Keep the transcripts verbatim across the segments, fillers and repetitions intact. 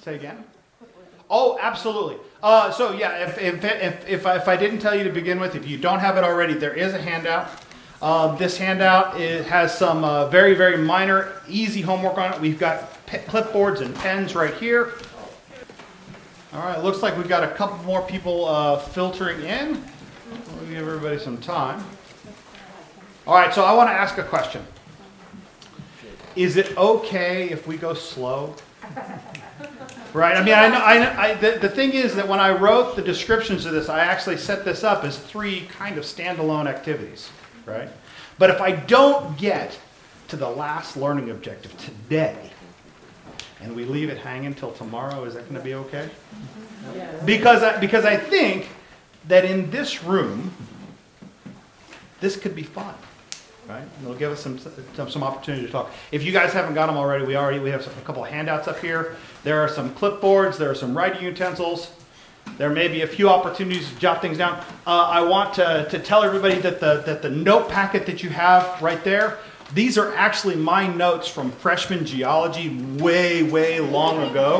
Say again? Oh, absolutely. Uh, so yeah, if, if, if, if, I, if I didn't tell you to begin with, if you don't have it already, there is a handout. Uh, this handout is, has some uh, very, very minor, easy homework on it. We've got p- clipboards and pens right here. All right, looks like we've got a couple more people uh, filtering in. We'll give everybody some time. All right, so I want to ask a question. Is it okay if we go slow? Right. I mean, I know. I, know, I the, the thing is that when I wrote the descriptions of this, I actually set this up as three kind of standalone activities, right? But if I don't get to the last learning objective today, and we leave it hanging till tomorrow, is that going to be okay? Because I, because I think that in this room, this could be fun. Right? It'll give us some, some some opportunity to talk. If you guys haven't got them already, we already we have a couple of handouts up here. There are some clipboards. There are some writing utensils. There may be a few opportunities to jot things down. Uh, I want to, to tell everybody that the that the note packet that you have right there, these are actually my notes from freshman geology way way long ago.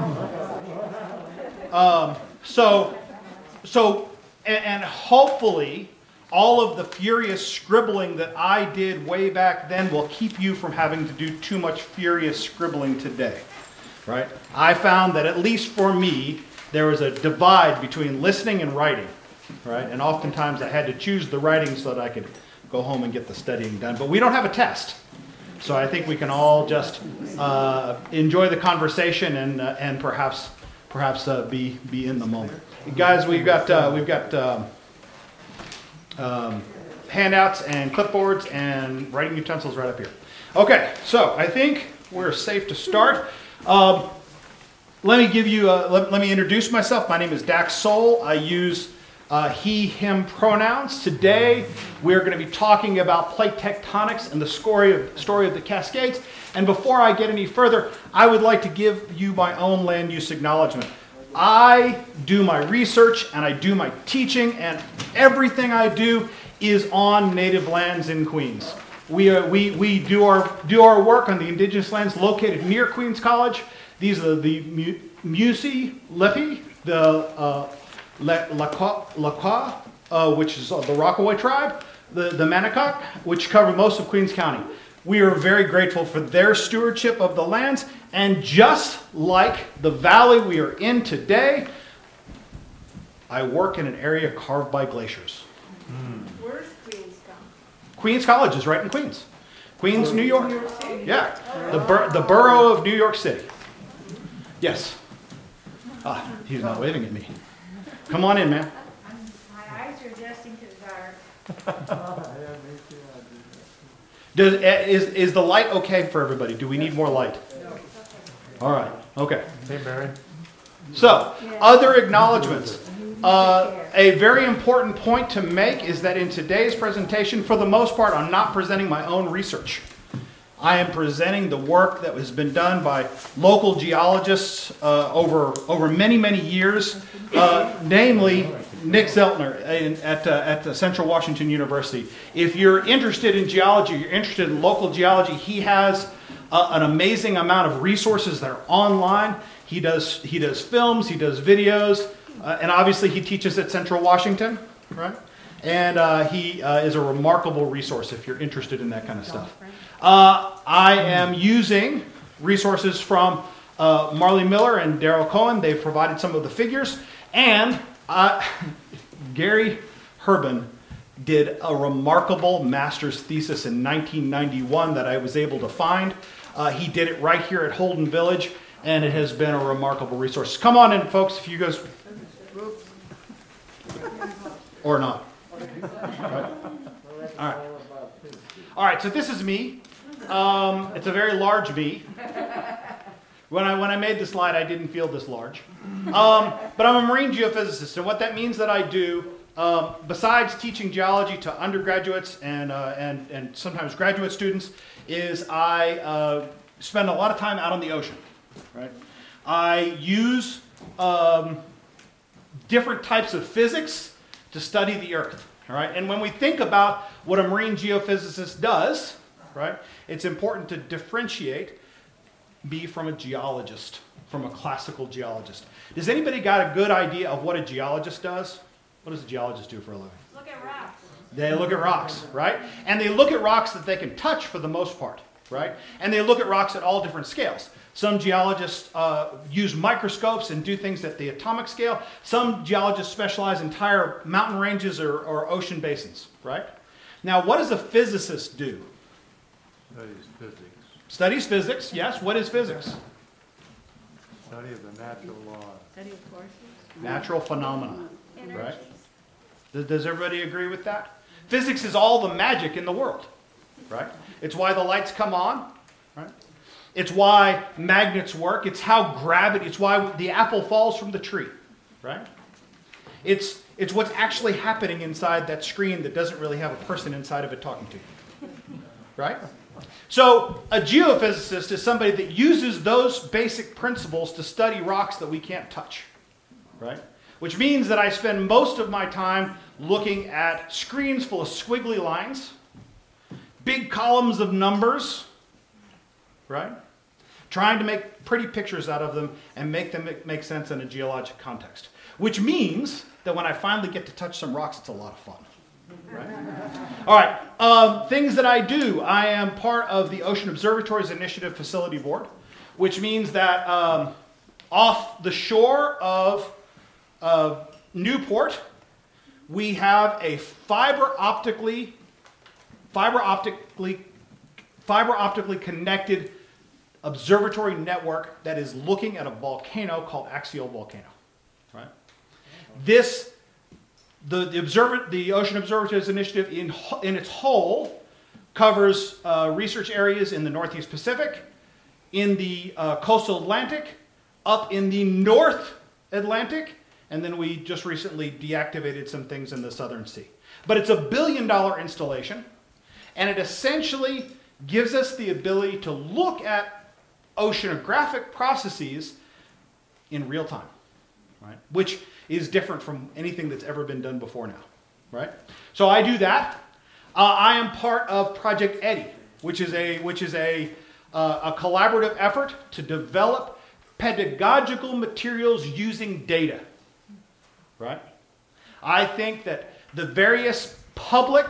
Um, so so and, and hopefully, all of the furious scribbling that I did way back then will keep you from having to do too much furious scribbling today, right? I found that at least for me, there was a divide between listening and writing, right? And oftentimes I had to choose the writing so that I could go home and get the studying done. But we don't have a test, so I think we can all just uh, enjoy the conversation and uh, and perhaps perhaps uh, be be in the moment. Guys, we've got uh, we've got. Um, Um, handouts and clipboards and writing utensils right up here. Okay, so I think we're safe to start. Um, let me give you, a, let, let me introduce myself. My name is Dax Soul. I use uh, he, him pronouns. Today we're going to be talking about plate tectonics and the story of, story of the Cascades. And before I get any further, I would like to give you my own land use acknowledgement. I do my research and I do my teaching, and everything I do is on native lands in Queens. We uh, we we do our do our work on the indigenous lands located near Queens College. These are the Musi Lepi, the uh, Lakwa, uh, which is the Rockaway tribe, the the Manicock, which cover most of Queens County. We are very grateful for their stewardship of the lands, and just like the valley we are in today, I work in an area carved by glaciers. Mm. Where's Queens College? Queens College is right in Queens. Queens, New York. New York City? Yeah, the, bur- the borough of New York City. Yes. Ah, he's not waving at me. Come on in, man. My eyes are adjusting to the dark. Does, is, is the light okay for everybody? Do we need more light? All right. Okay. Hey, Barry. So, other acknowledgments. Uh, a very important point to make is that in today's presentation, for the most part, I'm not presenting my own research. I am presenting the work that has been done by local geologists uh, over over many, many years, uh, namely Nick Zeltner in, at, uh, at the Central Washington University. If you're interested in geology, you're interested in local geology, he has uh, an amazing amount of resources that are online. He does he does films, he does videos, uh, and obviously he teaches at Central Washington, right? And uh, he uh, is a remarkable resource if you're interested in that kind of stuff. Uh, I am using resources from uh, Marley Miller and Daryl Cohen. They've provided some of the figures. And uh, Gary Herbin did a remarkable master's thesis in nineteen ninety-one that I was able to find. Uh, he did it right here at Holden Village, and it has been a remarkable resource. Come on in, folks, if you guys... Or not. Right. All right. All right, so this is me. Um, it's a very large me. When I when I made the slide, I didn't feel this large. Um, but I'm a marine geophysicist, and what that means that I do, um, besides teaching geology to undergraduates and uh, and and sometimes graduate students, is I uh, spend a lot of time out on the ocean. Right? I use um, different types of physics to study the Earth. All right? And when we think about what a marine geophysicist does, right, it's important to differentiate me from a geologist. from a classical geologist. Does anybody got a good idea of what a geologist does? What does a geologist do for a living? Look at rocks. They look at rocks, right? And they look at rocks that they can touch for the most part, right? And they look at rocks at all different scales. Some geologists uh, use microscopes and do things at the atomic scale. Some geologists specialize in entire mountain ranges or, or ocean basins, right? Now, what does a physicist do? Studies physics. Studies physics, yes. What is physics? Study of the natural laws. Study of forces. Natural phenomena, Energies. right? Does, does everybody agree with that? Physics is all the magic in the world, right? It's why the lights come on, right? It's why magnets work. It's how gravity, it's why the apple falls from the tree, right? It's, it's what's actually happening inside that screen that doesn't really have a person inside of it talking to you, right? So a geophysicist is somebody that uses those basic principles to study rocks that we can't touch, right? Which means that I spend most of my time looking at screens full of squiggly lines, big columns of numbers, right? Trying to make pretty pictures out of them and make them make sense in a geologic context. Which means that when I finally get to touch some rocks, it's a lot of fun. Right? All right, um, things that I do. I am part of the Ocean Observatories Initiative Facility Board, which means that um, off the shore of uh, Newport, we have a fiber optically, fiber optically, fiber optically connected observatory network that is looking at a volcano called Axial Volcano. Right? This, the the, observer, the Ocean Observatories Initiative in in its whole covers uh, research areas in the Northeast Pacific, in the uh, coastal Atlantic, up in the North Atlantic, and then we just recently deactivated some things in the Southern Sea. But it's a billion dollar installation, and it essentially gives us the ability to look at oceanographic processes in real time, right? Which is different from anything that's ever been done before now, right? So I do that. Uh, I am part of Project Eddy, which is a which is a uh, a collaborative effort to develop pedagogical materials using data, right? I think that the various public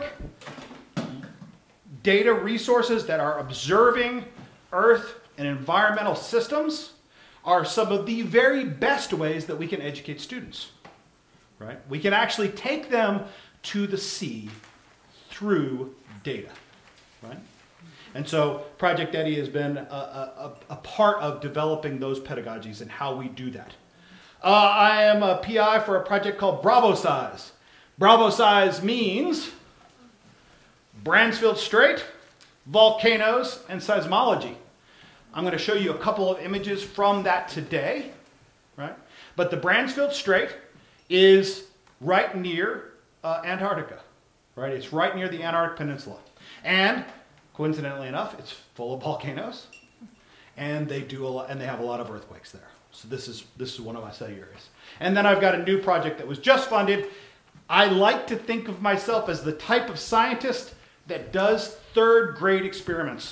data resources that are observing Earth and environmental systems are some of the very best ways that we can educate students, right? We can actually take them to the sea through data, right? And so Project Eddy has been a, a, a part of developing those pedagogies and how we do that. Uh, I am a P I for a project called Bravo Size. Bravo Size means Bransfield Strait, volcanoes, and seismology. I'm going to show you a couple of images from that today, right? But the Bransfield Strait is right near uh, Antarctica, right? It's right near the Antarctic Peninsula. And coincidentally enough, it's full of volcanoes, and they do a lot, and they have a lot of earthquakes there. So this is this is one of my study areas. And then I've got a new project that was just funded. I like to think of myself as the type of scientist that does third grade experiments.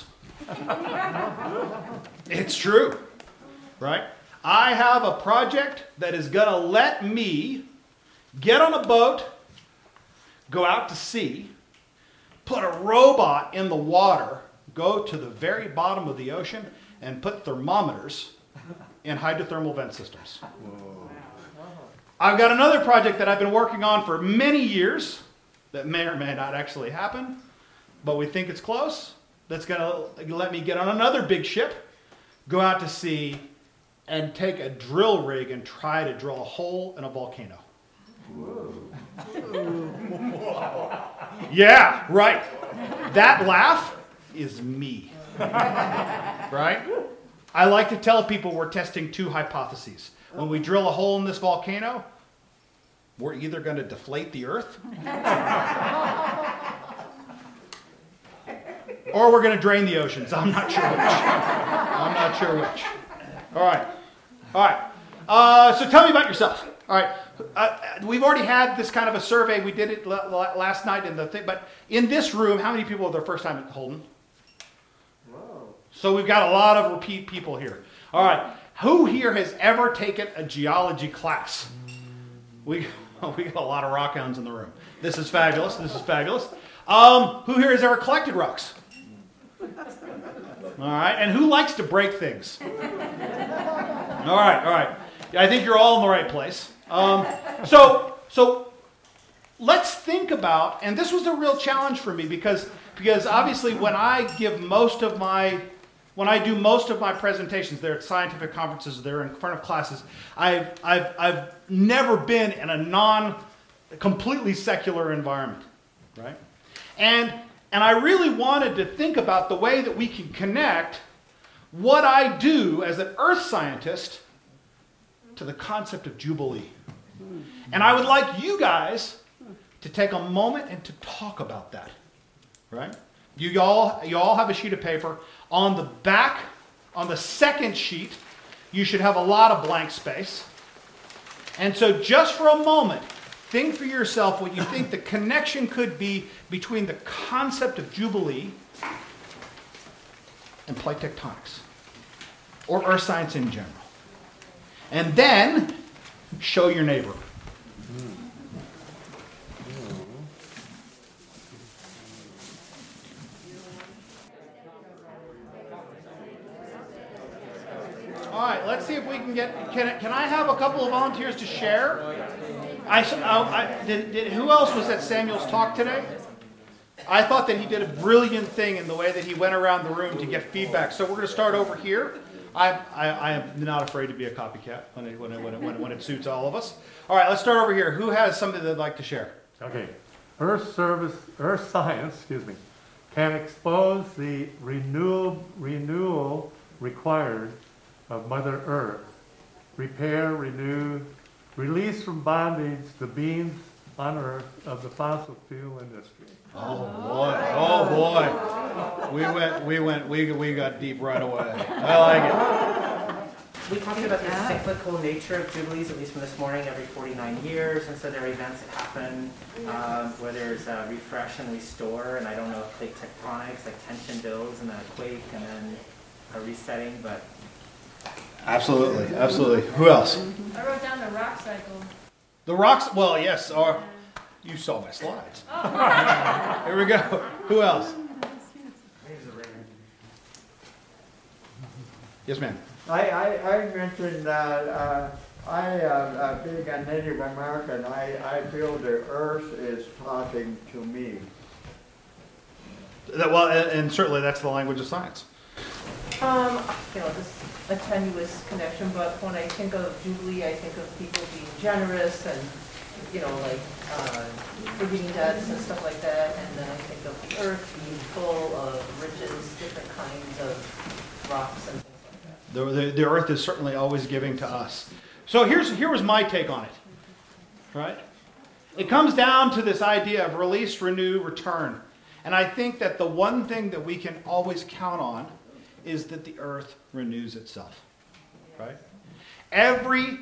It's true, right? I have a project that is going to let me get on a boat, go out to sea, put a robot in the water, go to the very bottom of the ocean, and put thermometers in hydrothermal vent systems. Whoa. I've got another project that I've been working on for many years that may or may not actually happen, but we think it's close. That's going to let me get on another big ship, go out to sea, and take a drill rig and try to drill a hole in a volcano. Yeah, right. That laugh is me. Right? I like to tell people we're testing two hypotheses. When we drill a hole in this volcano, we're either going to deflate the Earth or we're going to drain the oceans. I'm not sure which. I'm not sure which. All right. All right. Uh, so tell me about yourself. All right. Uh, we've already had this kind of a survey. We did it l- l- last night in the thing. But in this room, how many people are their first time at Holden? Whoa. So we've got a lot of repeat people here. All right. Who here has ever taken a geology class? We, we got a lot of rockhounds in the room. This is fabulous. This is fabulous. Um, who here has ever collected rocks? All right. And who likes to break things? All right. All right. I think you're all in the right place. Um, so, so let's think about, and this was a real challenge for me because, because obviously when I give most of my When I do most of my presentations, they're at scientific conferences, they're in front of classes, I've, I've, I've never been in a non, completely secular environment, right? And, and I really wanted to think about the way that we can connect what I do as an earth scientist to the concept of Jubilee. And I would like you guys to take a moment and to talk about that, right? You all, you all have a sheet of paper. On the back, on the second sheet, you should have a lot of blank space. And so just for a moment, think for yourself what you think the connection could be between the concept of Jubilee and plate tectonics, or earth science in general. And then show your neighbor. All right, let's see if we can get, can, can I have a couple of volunteers to share? I, I, I did, did, who else was at Samuel's talk today? I thought that he did a brilliant thing in the way that he went around the room to get feedback. So we're going to start over here. I, I, I am not afraid to be a copycat when it, when, it, when, it, when, it, when it suits all of us. All right, let's start over here. Who has something they'd like to share? Okay. Earth service, Earth science, excuse me, can expose the renewal, renewal required of Mother Earth, repair, renew, release from bondage the beings on Earth of the fossil fuel industry. Oh boy! Oh boy! We went, we went, we we got deep right away. I like it. We talked about the cyclical nature of Jubilees, at least from this morning, every forty-nine years, and so there are events that happen um, where there's a refresh and restore, and I don't know if plate tectonics, like tension builds and then a quake and then a resetting, but Absolutely, absolutely. Who else? I wrote down the rock cycle. The rocks. Well, yes. Or you saw my slides. Here we go. Who else? Yes, ma'am. I, I, I mentioned that uh, I uh, uh, being a Native American, I, I feel the earth is talking to me. That, well, and, and certainly that's the language of science. Um, you know, this a tenuous connection, but when I think of Jubilee, I think of people being generous and, you know, like uh, forgiving debts and stuff like that. And then I think of the earth being full of riches, different kinds of rocks and things like that. The, the, the earth is certainly always giving to us. So here's here was my take on it. Right? It comes down to this idea of release, renew, return. And I think that the one thing that we can always count on is that the earth renews itself, right? Every,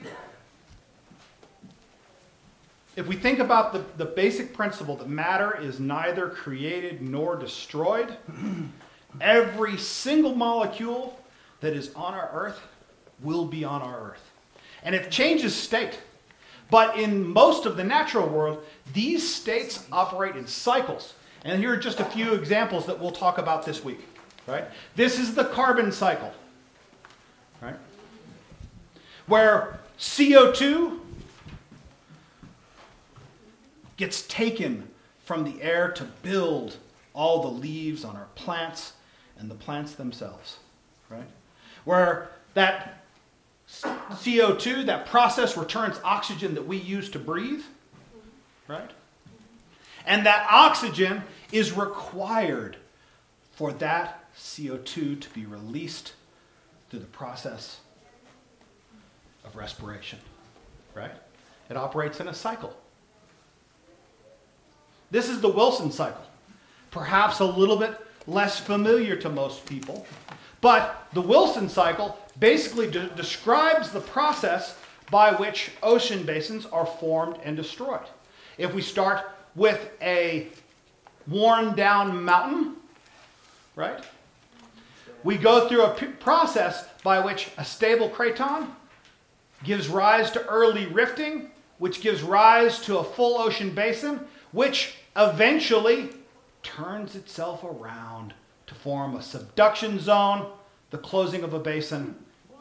if we think about the, the basic principle that matter is neither created nor destroyed, every single molecule that is on our earth will be on our earth. And it changes state. But in most of the natural world, these states operate in cycles. And here are just a few examples that we'll talk about this week. Right? This is the carbon cycle, right? Where C O two gets taken from the air to build all the leaves on our plants and the plants themselves, right? Where that C O two, that process returns oxygen that we use to breathe, right? And that oxygen is required for that C O two to be released through the process of respiration, right? It operates in a cycle. This is the Wilson cycle. Perhaps a little bit less familiar to most people, but the Wilson cycle basically de- describes the process by which ocean basins are formed and destroyed. If we start with a worn down mountain, right? we go through a p- process by which a stable craton gives rise to early rifting, which gives rise to a full ocean basin, which eventually turns itself around to form a subduction zone, the closing of a basin,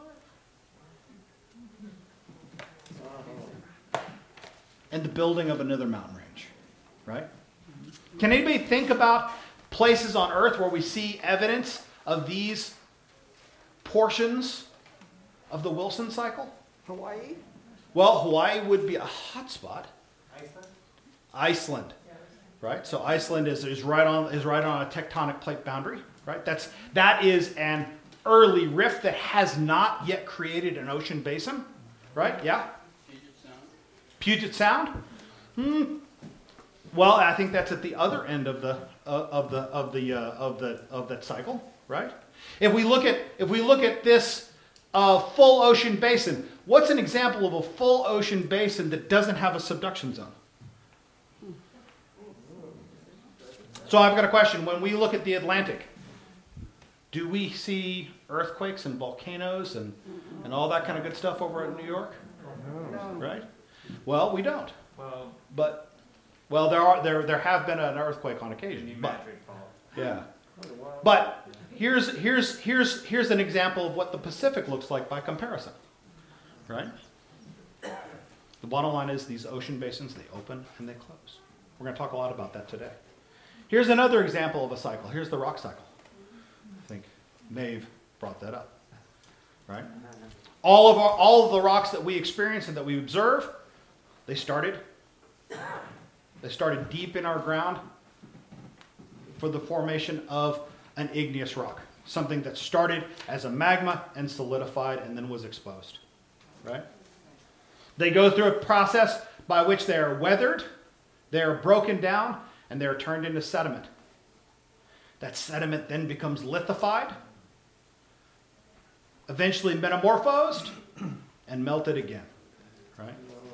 and the building of another mountain range, right? Can anybody think about places on Earth where we see evidence of these portions of the Wilson cycle? Hawaii? Well, Hawaii would be a hot spot. Iceland? Iceland, right? So Iceland is, is right on is right on a tectonic plate boundary, right? That's that is an early rift that has not yet created an ocean basin, right? Yeah. Puget Sound. Hmm. Well, I think that's at the other end of the uh, of the of the uh, of the of that cycle, right? If we look at if we look at this uh, full ocean basin, what's an example of a full ocean basin that doesn't have a subduction zone? So I've got a question. When we look at the Atlantic, do we see earthquakes and volcanoes and, and all that kind of good stuff over in New York? Right? Well, we don't. Well, But well, there are there there have been an earthquake on occasion. New But Madrid Fault. yeah. But here's here's here's here's an example of what the Pacific looks like by comparison. Right? The bottom line is these ocean basins, they open and they close. We're going to talk a lot about that today. Here's another example of a cycle. Here's the rock cycle. I think Maeve brought that up. Right? All of our, all of the rocks that we experience and that we observe, they started they started deep in our ground for the formation of an igneous rock. Something that started as a magma and solidified and then was exposed. Right? They go through a process by which they are weathered, they are broken down, and they are turned into sediment. That sediment then becomes lithified, eventually metamorphosed, and melted again. Right?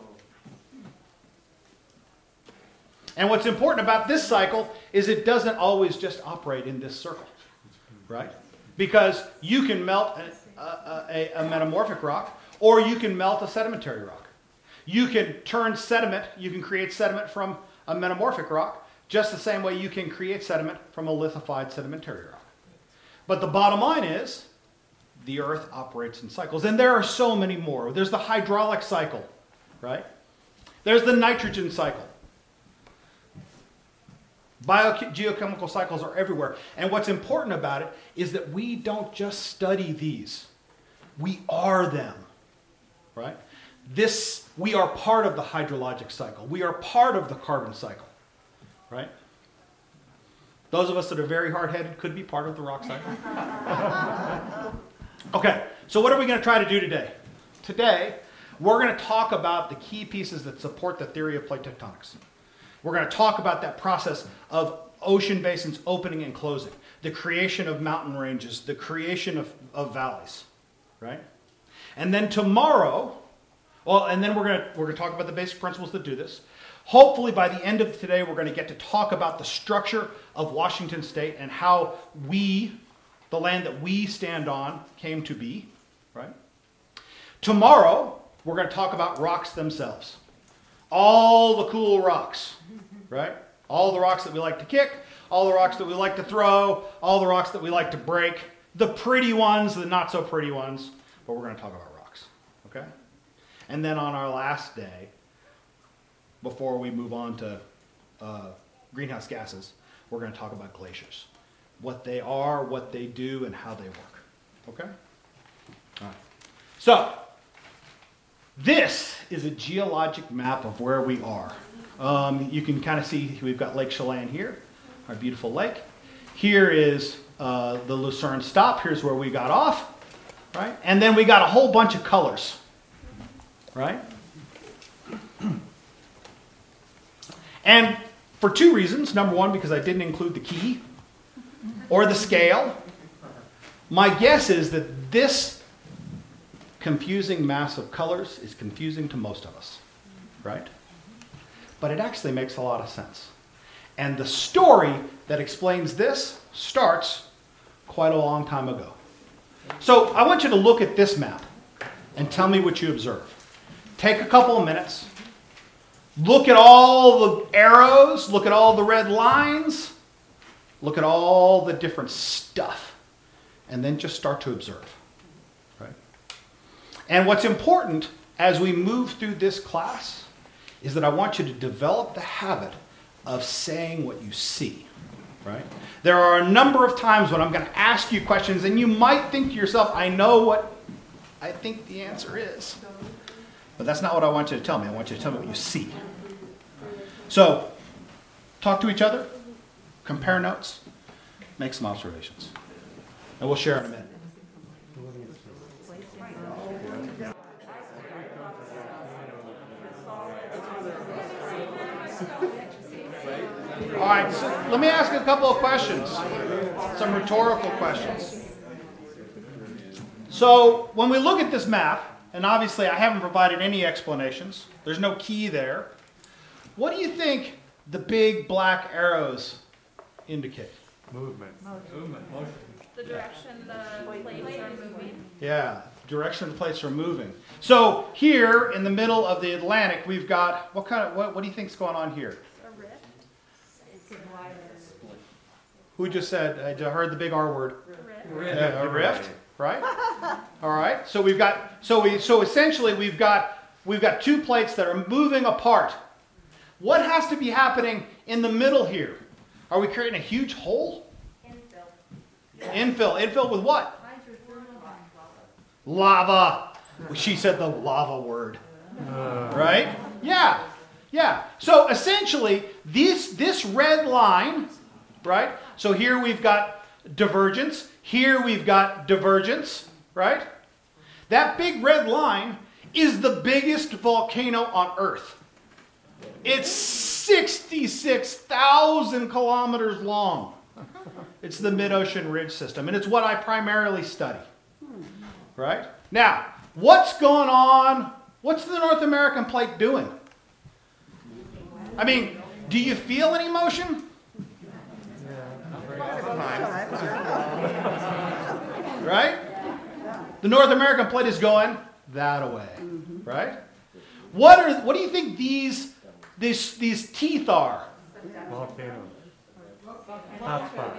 And what's important about this cycle is it doesn't always just operate in this circle. Right? Because you can melt a, a, a, a metamorphic rock, or you can melt a sedimentary rock. You can turn sediment, you can create sediment from a metamorphic rock, just the same way you can create sediment from a lithified sedimentary rock. But the bottom line is, the Earth operates in cycles. And there are so many more. There's the hydraulic cycle, right? There's the nitrogen cycle. Biogeochemical cycles are everywhere. And what's important about it is that we don't just study these. We are them, right? This, we are part of the hydrologic cycle. We are part of the carbon cycle, right? Those of us that are very hard-headed could be part of the rock cycle. Okay, so what are we going to try to do today? Today, we're going to talk about the key pieces that support the theory of plate tectonics. We're going to talk about that process of ocean basins opening and closing, the creation of mountain ranges, the creation of, of valleys, right? And then tomorrow, well, and then we're going to we're going to talk about the basic principles that do this. Hopefully by the end of today, we're going to get to talk about the structure of Washington State and how we, the land that we stand on, came to be, right? Tomorrow, we're going to talk about rocks themselves. All the cool rocks, right? All the rocks that we like to kick, all the rocks that we like to throw, all the rocks that we like to break, the pretty ones, the not so pretty ones, but we're going to talk about rocks, okay? And then on our last day, before we move on to uh, greenhouse gases, we're going to talk about glaciers. What they are, what they do, and how they work. Okay? All right. So, this is a geologic map of where we are. Um, you can kind of see we've got Lake Chelan here, our beautiful lake. Here is uh, the Lucerne stop. Here's where we got off. Right? And then we got a whole bunch of colors. Right? And for two reasons. Number one, because I didn't include the key or the scale. My guess is that this confusing mass of colors is confusing to most of us, right? But it actually makes a lot of sense. And the story that explains this starts quite a long time ago. So I want you to look at this map and tell me what you observe. Take a couple of minutes. Look at all the arrows. Look at all the red lines. Look at all the different stuff. And then just start to observe. Right? And what's important as we move through this class is that I want you to develop the habit of saying what you see. Right? There are a number of times when I'm going to ask you questions and you might think to yourself, I know what I think the answer is. But that's not what I want you to tell me. I want you to tell me what you see. So, talk to each other, compare notes, make some observations. And we'll share in a minute. All right, so let me ask a couple of questions, some rhetorical questions. So when we look at this map, and obviously I haven't provided any explanations, there's no key there, what do you think the big black arrows indicate? Movement. The direction the plates are moving. Yeah, direction the plates are moving. So here in the middle of the Atlantic, we've got, what kind of, what, what do you think's going on here? A rift. Who just said, I heard the big R word. A rift. Yeah, a rift, right? All right. So we've got so we so essentially we've got we've got two plates that are moving apart. What has to be happening in the middle here? Are we creating a huge hole? Infill. Infill. Infill with what? Lava. She said the lava word. Uh, Right? Yeah. Yeah. So essentially this this red line, right? So here we've got divergence. Here we've got divergence, right? That big red line is the biggest volcano on Earth. It's sixty-six thousand kilometers long. It's the Mid-Ocean Ridge System, and it's what I primarily study. Right? Now, what's going on? What's the North American plate doing? I mean, do you feel any motion? Right? The North American plate is going that way, right? What are what do you think these these these teeth are? volcanoes. Hotspots.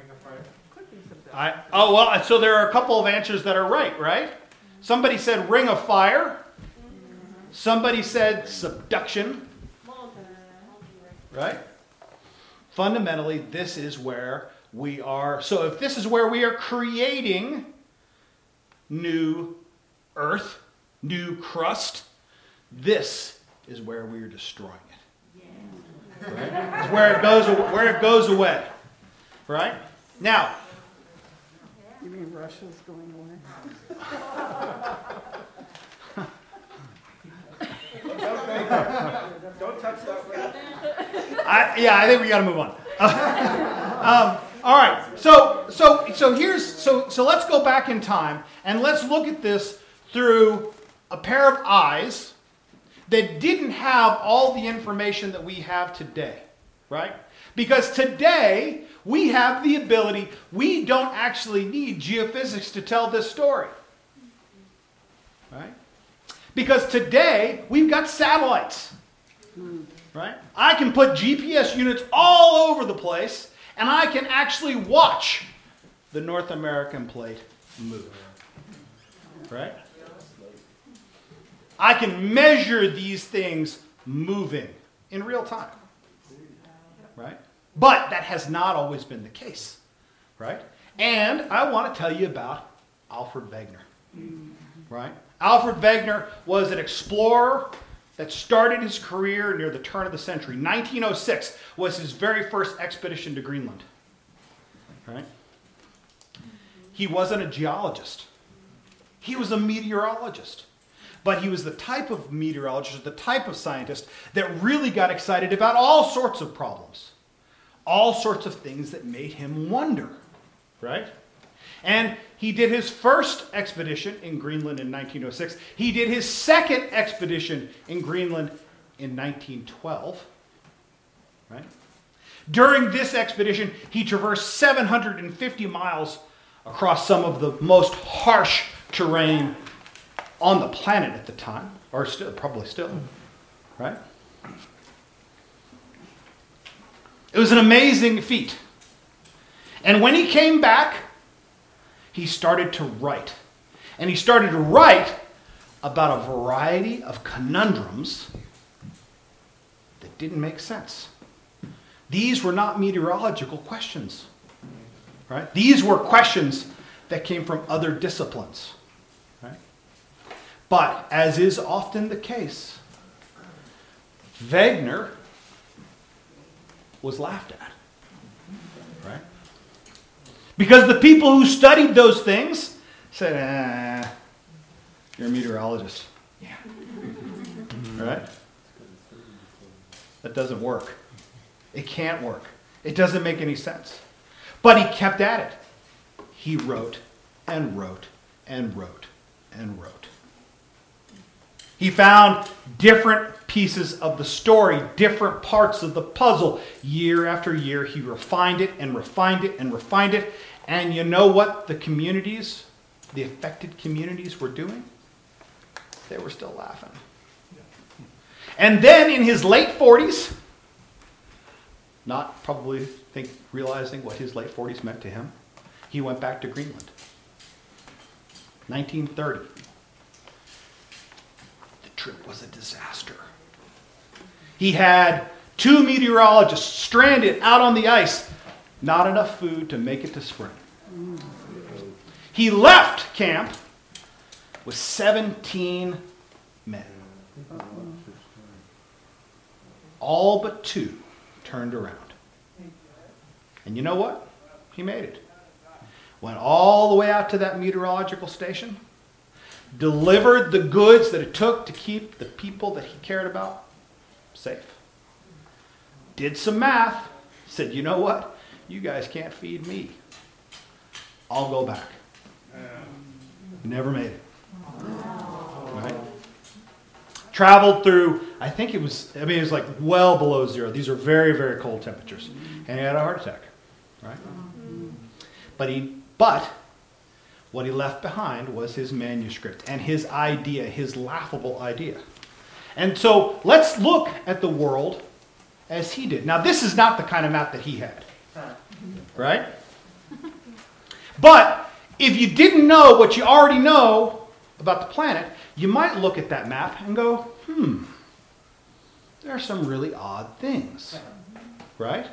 I oh well, so there are a couple of answers that are right, right? Somebody said ring of fire. Somebody said subduction. Right? Fundamentally, this is where we are. So if this is where we are creating new earth, new crust, this is where we are destroying it. Right? It's where it goes where it goes away. Right? Now, You mean Russia's going away? Don't touch that one. I, yeah, I think we got to move on. um, all right, so so so here's so so let's go back in time and let's look at this through a pair of eyes that didn't have all the information that we have today, right? Because today we have the ability. We don't actually need geophysics to tell this story, right? Because today we've got satellites. Right? I can put G P S units all over the place, and I can actually watch the North American plate move. Right? I can measure these things moving in real time. Right? But that has not always been the case. Right? And I want to tell you about Alfred Wegener. Right? Alfred Wegener was an explorer that started his career near the turn of the century. nineteen oh six was his very first expedition to Greenland. Right? He wasn't a geologist. He was a meteorologist. But he was the type of meteorologist, the type of scientist that really got excited about all sorts of problems. All sorts of things that made him wonder. Right? And he did his first expedition in Greenland in nineteen oh six. He did his second expedition in Greenland in nineteen twelve. Right? During this expedition, he traversed seven hundred fifty miles across some of the most harsh terrain on the planet at the time, or still, probably still, right? It was an amazing feat. And when he came back, he started to write. And he started to write about a variety of conundrums that didn't make sense. These were not meteorological questions, right? These were questions that came from other disciplines, right? But, as is often the case, Wegener was laughed at, right? Because the people who studied those things said, ah, you're a meteorologist. Yeah. Right? That doesn't work. It can't work. It doesn't make any sense. But he kept at it. He wrote and wrote and wrote and wrote. He found different pieces of the story, different parts of the puzzle. Year after year, he refined it and refined it and refined it. And you know what the communities, the affected communities were doing? They were still laughing. And then in his late forties, not probably think realizing what his late forties meant to him, he went back to Greenland. nineteen thirty. The trip was a disaster. He had two meteorologists stranded out on the ice. Not enough food to make it to spring. He left camp with seventeen men. All but two turned around. And you know what? He made it. Went all the way out to that meteorological station, delivered the goods that it took to keep the people that he cared about safe. Did some math, said, you know what? You guys can't feed me. I'll go back. Never made it. Right? Traveled through, I think it was, I mean, it was like well below zero. These are very, very cold temperatures. And he had a heart attack. Right? But he, but what he left behind was his manuscript and his idea, his laughable idea. And so let's look at the world as he did. Now, this is not the kind of map that he had. Right? But if you didn't know what you already know about the planet, you might look at that map and go, hmm, there are some really odd things. Right?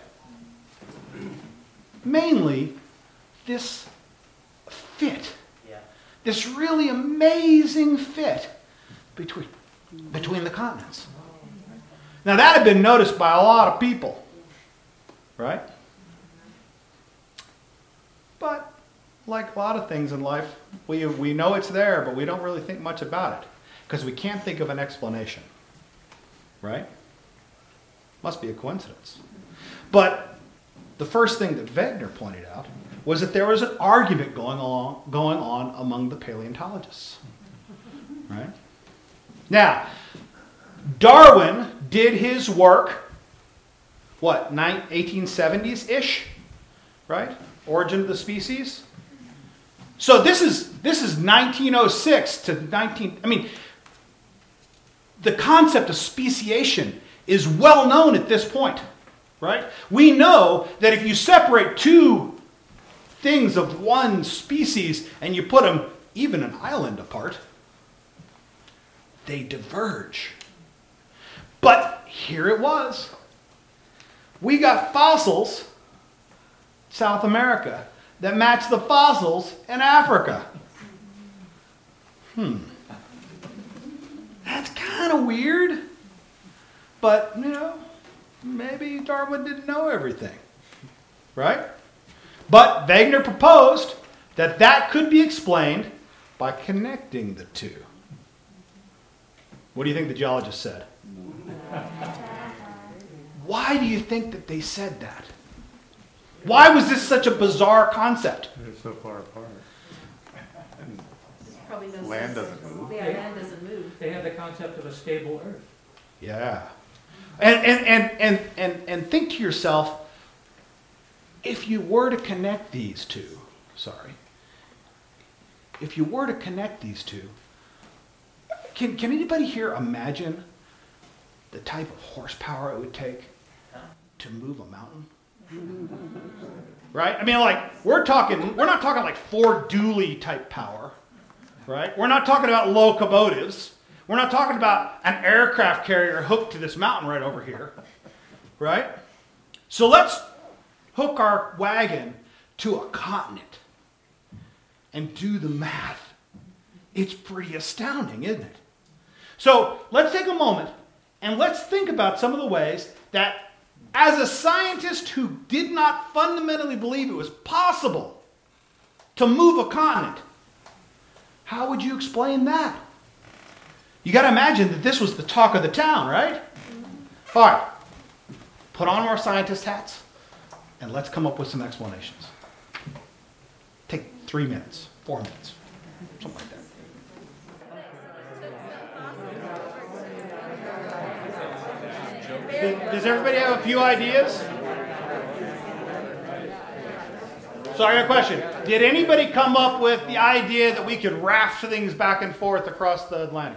Mainly, this fit. Yeah. This really amazing fit between, between the continents. Now, that had been noticed by a lot of people. Right? But, like a lot of things in life, we, we know it's there, but we don't really think much about it. Because we can't think of an explanation. Right? Must be a coincidence. But the first thing that Wegener pointed out was that there was an argument going on, going on among the paleontologists. Right? Now, Darwin did his work, what, eighteen seventies-ish? Right? Origin of the Species. So this is this is nineteen oh six to nineteen. I mean, the concept of speciation is well known at this point, right? We know that if you separate two things of one species and you put them even an island apart, they diverge. But here it was. We got fossils, South America, that match the fossils in Africa. Hmm. That's kind of weird. But, you know, maybe Darwin didn't know everything. Right? But Wegener proposed that that could be explained by connecting the two. What do you think the geologist said? Why do you think that they said that? Why was this such a bizarre concept? They're so far apart. Probably no Land sense. doesn't move. Yeah, land doesn't move. They had the concept of a stable Earth. Yeah. And, and, and, and, and, and think to yourself, if you were to connect these two, sorry, if you were to connect these two, can, can anybody here imagine the type of horsepower it would take to move a mountain? Right? I mean, like, we're talking, we're not talking like Ford Dooley type power, right? We're not talking about locomotives. We're not talking about an aircraft carrier hooked to this mountain right over here, right? So let's hook our wagon to a continent and do the math. It's pretty astounding, isn't it? So let's take a moment and let's think about some of the ways that, as a scientist who did not fundamentally believe it was possible to move a continent, how would you explain that? You got to imagine that this was the talk of the town, right? All right, put on our scientist hats and let's come up with some explanations. Take three minutes, four minutes, something like that. Does everybody have a few ideas? So I got a question. Did anybody come up with the idea that we could raft things back and forth across the Atlantic?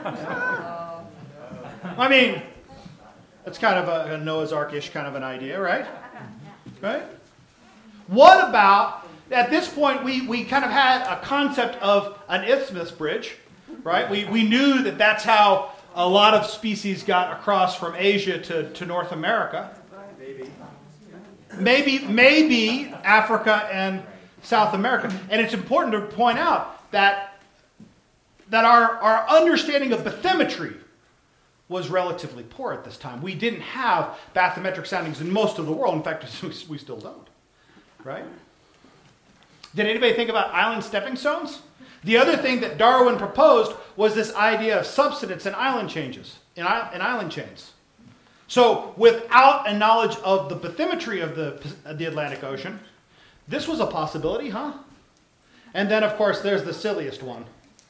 I mean, that's kind of a, a Noah's Ark-ish kind of an idea, right? Right? What about, at this point, we, we kind of had a concept of an isthmus bridge, right? We, we knew that that's how a lot of species got across from Asia to, to North America. Maybe, maybe Africa and South America. And it's important to point out that, that our, our understanding of bathymetry was relatively poor at this time. We didn't have bathymetric soundings in most of the world. In fact, we still don't. Right? Did anybody think about island stepping stones? The other thing that Darwin proposed was this idea of subsidence in island changes, in, in island chains. So without a knowledge of the bathymetry of the, of the Atlantic Ocean, this was a possibility, huh? And then, of course, there's the silliest one.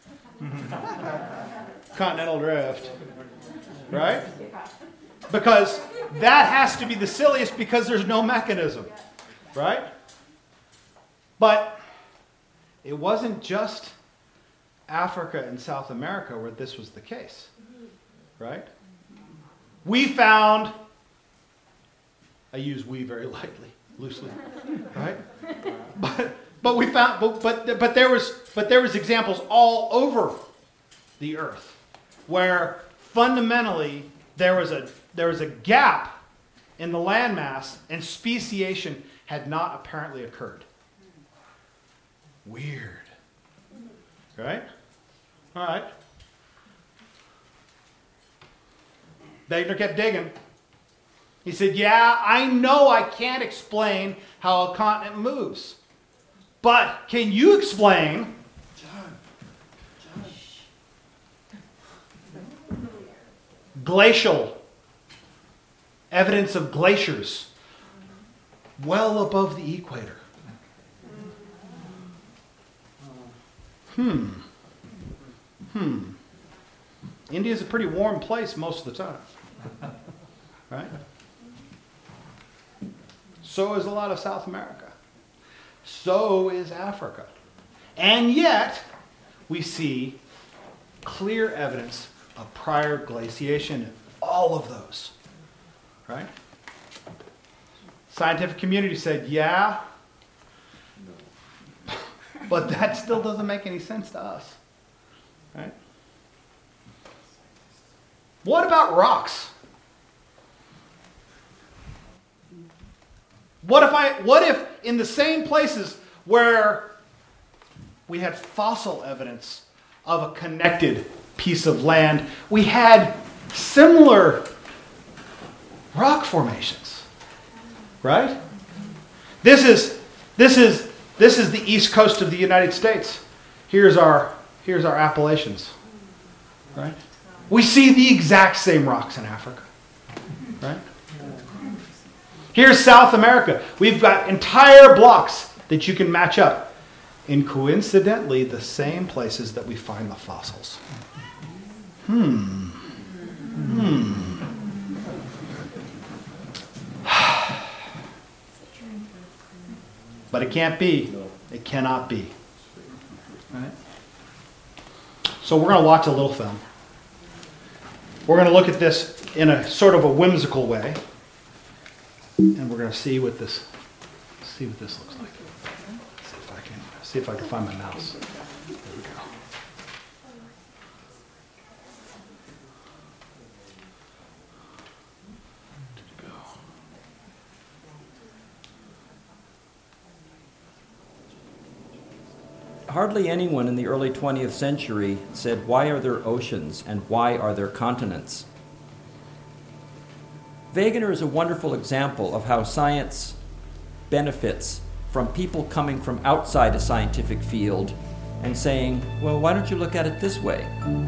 Continental drift. Right? Because that has to be the silliest because there's no mechanism. Right? But it wasn't just Africa and South America where this was the case. Right? We found, I use we very lightly, loosely, right? But but we found but but but there was but there was examples all over the earth where fundamentally there was a there was a gap in the landmass and speciation had not apparently occurred. Weird. Right? All right. Wegener kept digging. He said, yeah, I know I can't explain how a continent moves. But can you explain glacial evidence of glaciers well above the equator? Hmm. Hmm. India's a pretty warm place most of the time. Right? So is a lot of South America. So is Africa. And yet, we see clear evidence of prior glaciation in all of those. Right? Scientific community said, yeah, but that still doesn't make any sense to us. Right? What about rocks? What if I what if in the same places where we had fossil evidence of a connected piece of land, we had similar rock formations? Right? This is this is this is the east coast of the United States. Here's our here's our Appalachians. Right? We see the exact same rocks in Africa. Right? Here's South America. We've got entire blocks that you can match up in coincidentally the same places that we find the fossils. Hmm. Hmm. But it can't be. It cannot be. Right? So we're going to watch a little film. We're going to look at this in a sort of a whimsical way, and we're going to see what this see what this looks like. See if I can see if I can find my mouse. There we go. Hardly anyone in the early twentieth century said, why are there oceans and why are there continents? Wegener is a wonderful example of how science benefits from people coming from outside a scientific field and saying, well, why don't you look at it this way?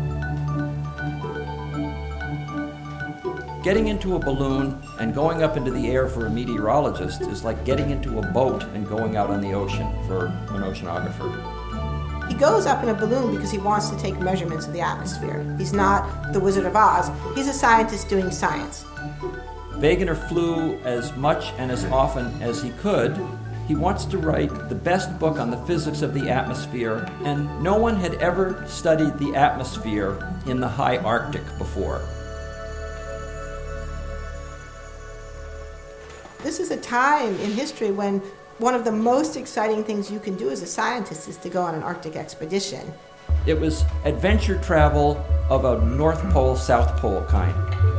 Getting into a balloon and going up into the air for a meteorologist is like getting into a boat and going out on the ocean for an oceanographer. He goes up in a balloon because he wants to take measurements of the atmosphere. He's not the Wizard of Oz. He's a scientist doing science. Wegener flew as much and as often as he could. He wants to write the best book on the physics of the atmosphere, and no one had ever studied the atmosphere in the high Arctic before. This is a time in history when one of the most exciting things you can do as a scientist is to go on an Arctic expedition. It was adventure travel of a North Pole, South Pole kind.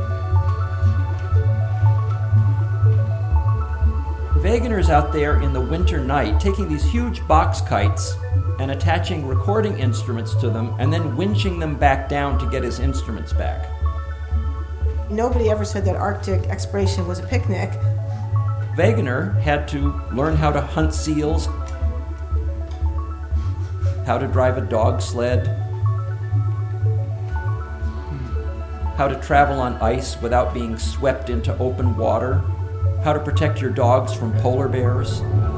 Wegener's out there in the winter night taking these huge box kites and attaching recording instruments to them and then winching them back down to get his instruments back. Nobody ever said that Arctic exploration was a picnic. Wegener had to learn how to hunt seals, how to drive a dog sled, how to travel on ice without being swept into open water, how to protect your dogs from polar bears.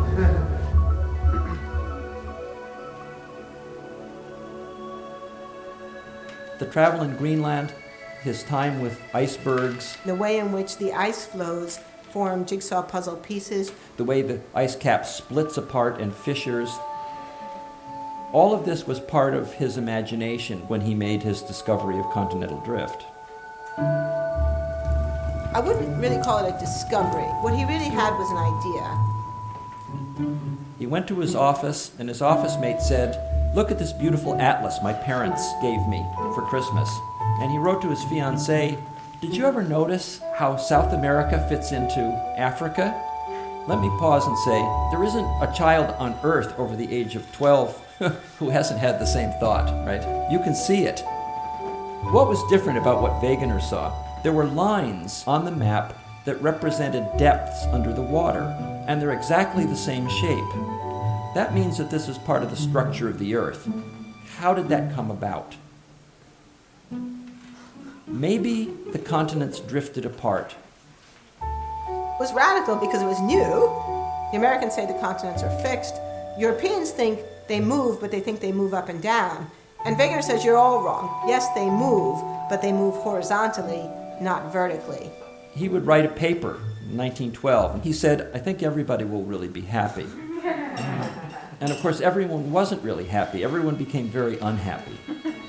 The travel in Greenland, his time with icebergs, The way in which the ice flows form jigsaw puzzle pieces. the way the ice cap splits apart and fissures. All of this was part of his imagination when he made his discovery of continental drift. I wouldn't really call it a discovery. What he really had was an idea. He went to his office, and his office mate said, look at this beautiful atlas my parents gave me for Christmas. And he wrote to his fiancée, did you ever notice how South America fits into Africa? Let me pause and say, there isn't a child on earth over the age of twelve who hasn't had the same thought, right? You can see it. What was different about what Wegener saw? There were lines on the map that represented depths under the water, and they're exactly the same shape. That means that this is part of the structure of the Earth. How did that come about? Maybe the continents drifted apart. It was radical because it was new. The Americans say the continents are fixed. Europeans think they move, but they think they move up and down. And Wegener says you're all wrong. Yes, they move, but they move horizontally, not vertically. He would write a paper in nineteen twelve, and he said, I think everybody will really be happy. And of course, everyone wasn't really happy. Everyone became very unhappy.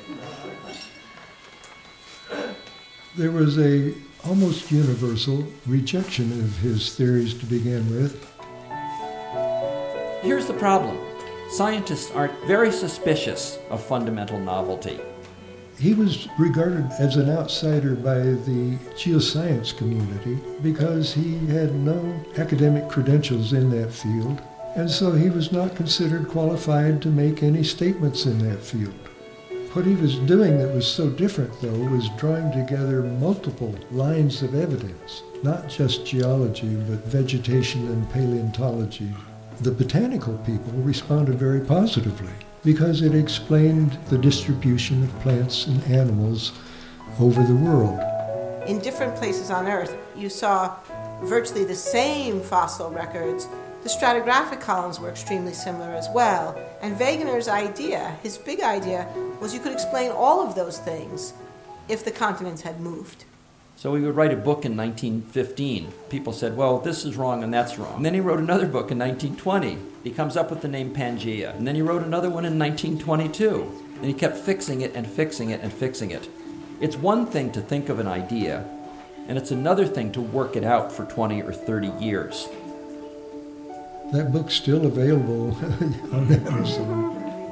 There was a almost universal rejection of his theories to begin with. Here's the problem. Scientists are very suspicious of fundamental novelty. He was regarded as an outsider by the geoscience community because he had no academic credentials in that field, and so he was not considered qualified to make any statements in that field. What he was doing that was so different, though, was drawing together multiple lines of evidence, not just geology, but vegetation and paleontology. The botanical people responded very positively because it explained the distribution of plants and animals over the world. In different places on Earth, you saw virtually the same fossil records. The stratigraphic columns were extremely similar as well. And Wegener's idea, his big idea, was you could explain all of those things if the continents had moved. So he would write a book in nineteen fifteen. People said, well, this is wrong and that's wrong. And then he wrote another book in nineteen twenty. He comes up with the name Pangaea. And then he wrote another one in nineteen twenty-two. And he kept fixing it and fixing it and fixing it. It's one thing to think of an idea, and it's another thing to work it out for twenty or thirty years. That book's still available on Amazon.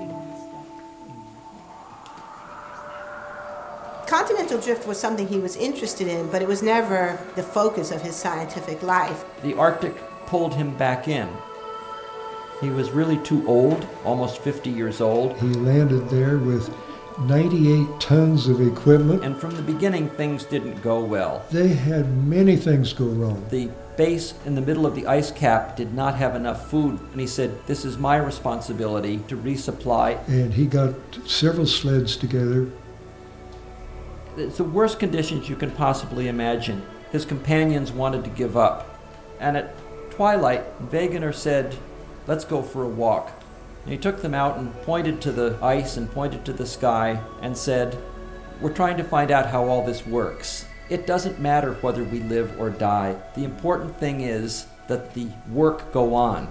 Continental drift was something he was interested in, but it was never the focus of his scientific life. The Arctic pulled him back in. He was really too old, almost fifty years old. He landed there with ninety-eight tons of equipment. And from the beginning, things didn't go well. They had many things go wrong. The base in the middle of the ice cap did not have enough food, and he said, this is my responsibility to resupply. And he got several sleds together. It's the worst conditions you can possibly imagine. His companions wanted to give up. And at twilight, Wegener said, let's go for a walk. And he took them out and pointed to the ice and pointed to the sky and said, we're trying to find out how all this works. It doesn't matter whether we live or die. The important thing is that the work go on.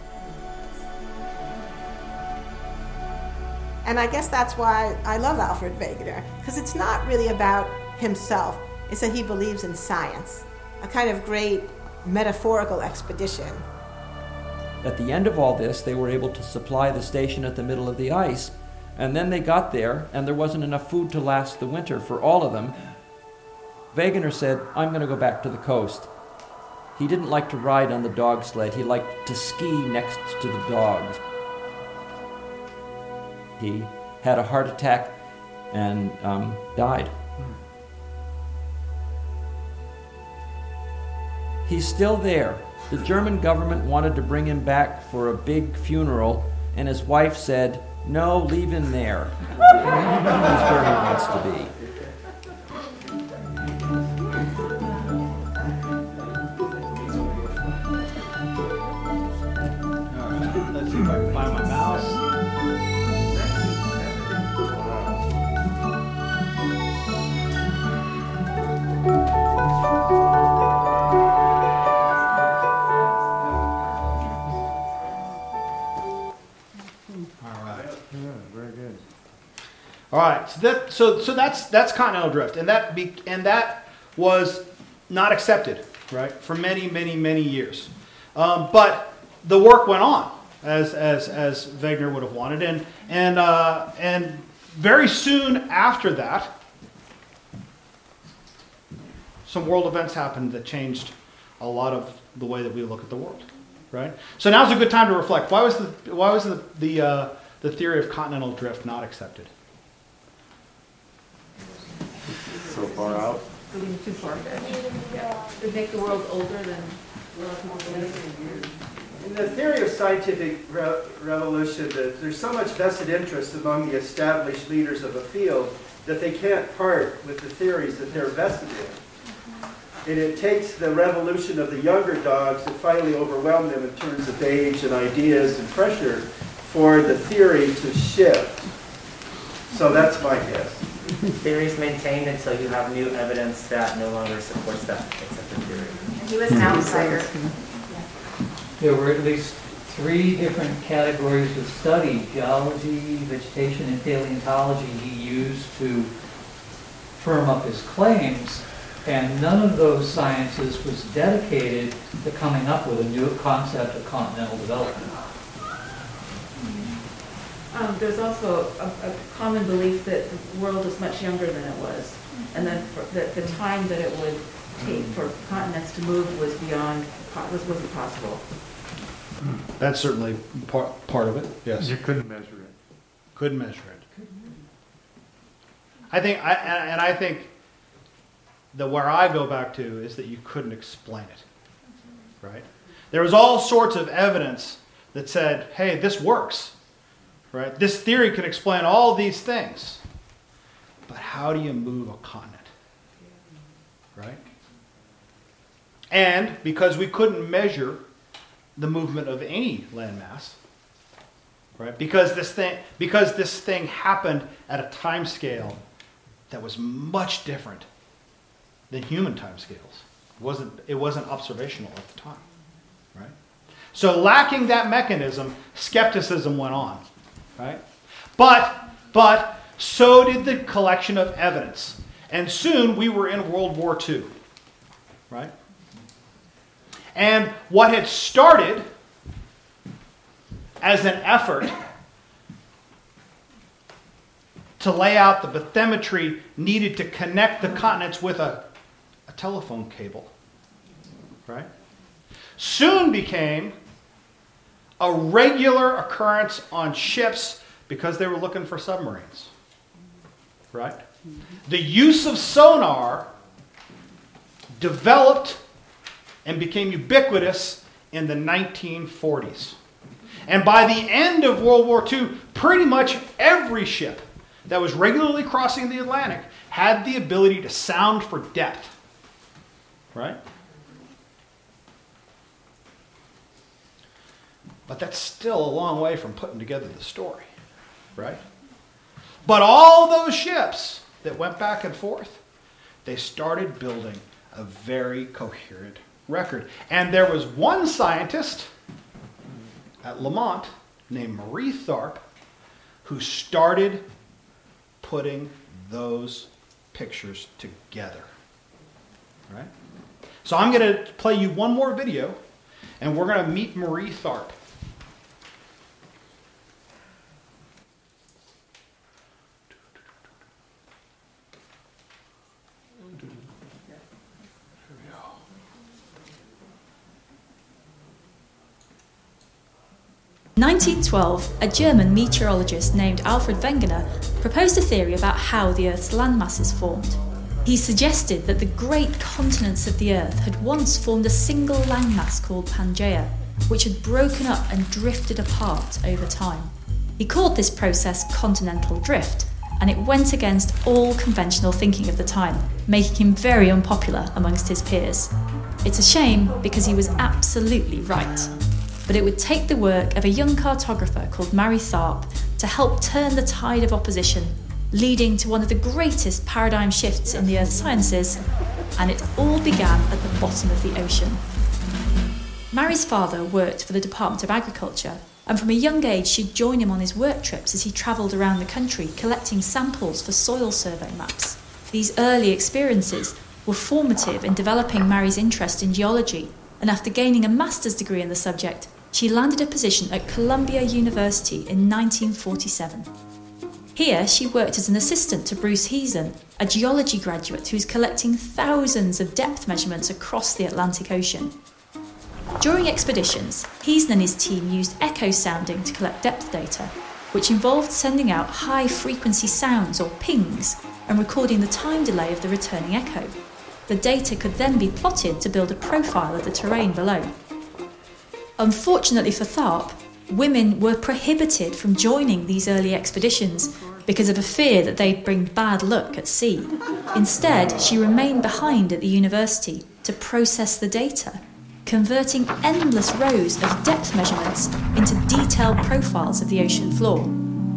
And I guess that's why I love Alfred Wegener, because it's not really about himself. It's that he believes in science, a kind of great metaphorical expedition. At the end of all this, they were able to supply the station at the middle of the ice, and then they got there, and there wasn't enough food to last the winter for all of them. Wegener said, I'm going to go back to the coast. He didn't like to ride on the dog sled. He liked to ski next to the dogs. He had a heart attack and um, died. He's still there. The German government wanted to bring him back for a big funeral, and his wife said, no, leave him there. He's where he wants to be. Let's see if I can find my mouse. All right, so that so so that's that's continental drift, and that be, and that was not accepted, right, for many many many years. Um, but the work went on as as as Wegener would have wanted, and and uh, and very soon after that, some world events happened that changed a lot of the way that we look at the world, right? So now's a good time to reflect. Why was the why was the the uh, the theory of continental drift not accepted? So far out. Moving too far back. Yeah. It would make the world older than relatively. In the theory of scientific re revolution, that there's so much vested interest among the established leaders of a field that they can't part with the theories that they're vested in. And it takes the revolution of the younger dogs to finally overwhelm them in terms of age and ideas and pressure for the theory to shift. So that's my guess. Theory is maintained until you have new evidence that no longer supports that accepted theory. And he was an outsider. There were at least three different categories of study: geology, vegetation, and paleontology he used to firm up his claims, and none of those sciences was dedicated to coming up with a new concept of continental development. Um, there's also a, a common belief that the world is much younger than it was, and that for, that the time that it would take for continents to move was beyond, was, wasn't possible. That's certainly part part of it. Yes, You couldn't measure it. couldn't measure it. I think, I and and I think that where I go back to is that you couldn't explain it, right? There was all sorts of evidence that said, "Hey, this works." Right? This theory can explain all these things. But how do you move a continent? Right? And because we couldn't measure the movement of any landmass, right? Because this thing because this thing happened at a time scale that was much different than human time scales. It wasn't it wasn't observational at the time. Right? So lacking that mechanism, skepticism went on. Right? But but so did the collection of evidence. And soon we were in World War Two, right? And what had started as an effort to lay out the bathymetry needed to connect the continents with a, a telephone cable, right? Soon became a regular occurrence on ships because they were looking for submarines, right? Mm-hmm. The use of sonar developed and became ubiquitous in the nineteen forties. And by the end of World War Two, pretty much every ship that was regularly crossing the Atlantic had the ability to sound for depth, right? But that's still a long way from putting together the story, right? But all those ships that went back and forth, they started building a very coherent record. And there was one scientist at Lamont named Marie Tharp who started putting those pictures together, right? So I'm going to play you one more video, and we're going to meet Marie Tharp. In nineteen twelve, a German meteorologist named Alfred Wegener proposed a theory about how the Earth's landmasses formed. He suggested that the great continents of the Earth had once formed a single landmass called Pangaea, which had broken up and drifted apart over time. He called this process continental drift, and it went against all conventional thinking of the time, making him very unpopular amongst his peers. It's a shame because he was absolutely right. But it would take the work of a young cartographer called Marie Tharp to help turn the tide of opposition, leading to one of the greatest paradigm shifts in the earth sciences, and it all began at the bottom of the ocean. Marie's father worked for the Department of Agriculture, and from a young age she'd join him on his work trips as he travelled around the country collecting samples for soil survey maps. These early experiences were formative in developing Marie's interest in geology, and after gaining a master's degree in the subject, she landed a position at Columbia University in nineteen forty-seven. Here, she worked as an assistant to Bruce Heason, a geology graduate who's collecting thousands of depth measurements across the Atlantic Ocean. During expeditions, Heason and his team used echo sounding to collect depth data, which involved sending out high-frequency sounds or pings and recording the time delay of the returning echo. The data could then be plotted to build a profile of the terrain below. Unfortunately for Tharp, women were prohibited from joining these early expeditions because of a fear that they'd bring bad luck at sea. Instead, she remained behind at the university to process the data, converting endless rows of depth measurements into detailed profiles of the ocean floor.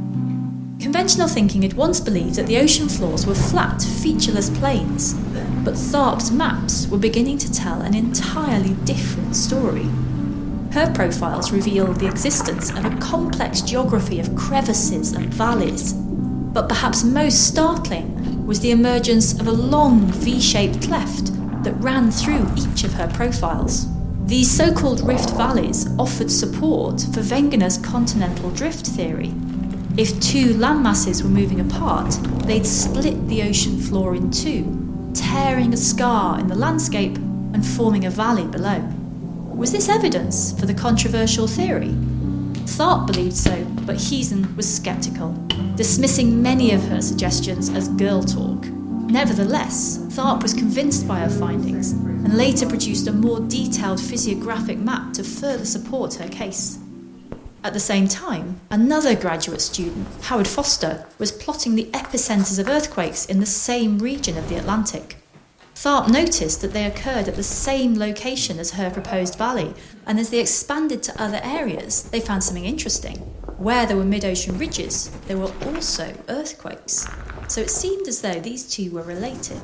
Conventional thinking had once believed that the ocean floors were flat, featureless plains, but Tharp's maps were beginning to tell an entirely different story. Her profiles reveal the existence of a complex geography of crevices and valleys, but perhaps most startling was the emergence of a long V-shaped cleft that ran through each of her profiles. These so-called rift valleys offered support for Wegener's continental drift theory. If two landmasses were moving apart, they'd split the ocean floor in two, tearing a scar in the landscape and forming a valley below. Was this evidence for the controversial theory? Tharp believed so, but Heason was sceptical, dismissing many of her suggestions as girl talk. Nevertheless, Tharp was convinced by her findings and later produced a more detailed physiographic map to further support her case. At the same time, another graduate student, Howard Foster, was plotting the epicenters of earthquakes in the same region of the Atlantic. Tharp noticed that they occurred at the same location as her proposed valley, and as they expanded to other areas, they found something interesting. Where there were mid-ocean ridges, there were also earthquakes. So it seemed as though these two were related.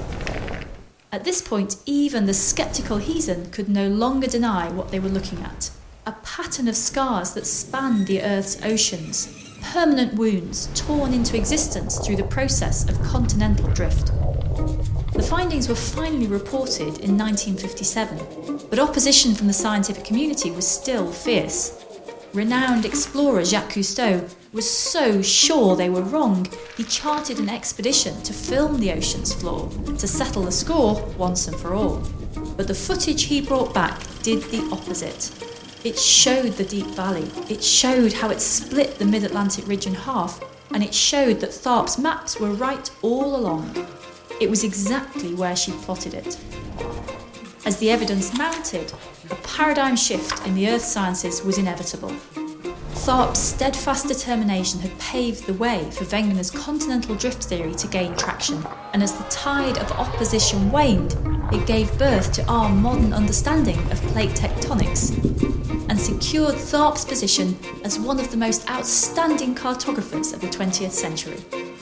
At this point, even the sceptical Heason could no longer deny what they were looking at. A pattern of scars that spanned the Earth's oceans, permanent wounds torn into existence through the process of continental drift. The findings were finally reported in nineteen fifty-seven, but opposition from the scientific community was still fierce. Renowned explorer Jacques Cousteau was so sure they were wrong, he chartered an expedition to film the ocean's floor to settle the score once and for all. But the footage he brought back did the opposite. It showed the deep valley, it showed how it split the mid-Atlantic ridge in half, and it showed that Tharp's maps were right all along. It was exactly where she plotted it. As the evidence mounted, a paradigm shift in the earth sciences was inevitable. Tharp's steadfast determination had paved the way for Wegener's continental drift theory to gain traction, and as the tide of opposition waned, it gave birth to our modern understanding of plate tectonics, and secured Tharp's position as one of the most outstanding cartographers of the twentieth century.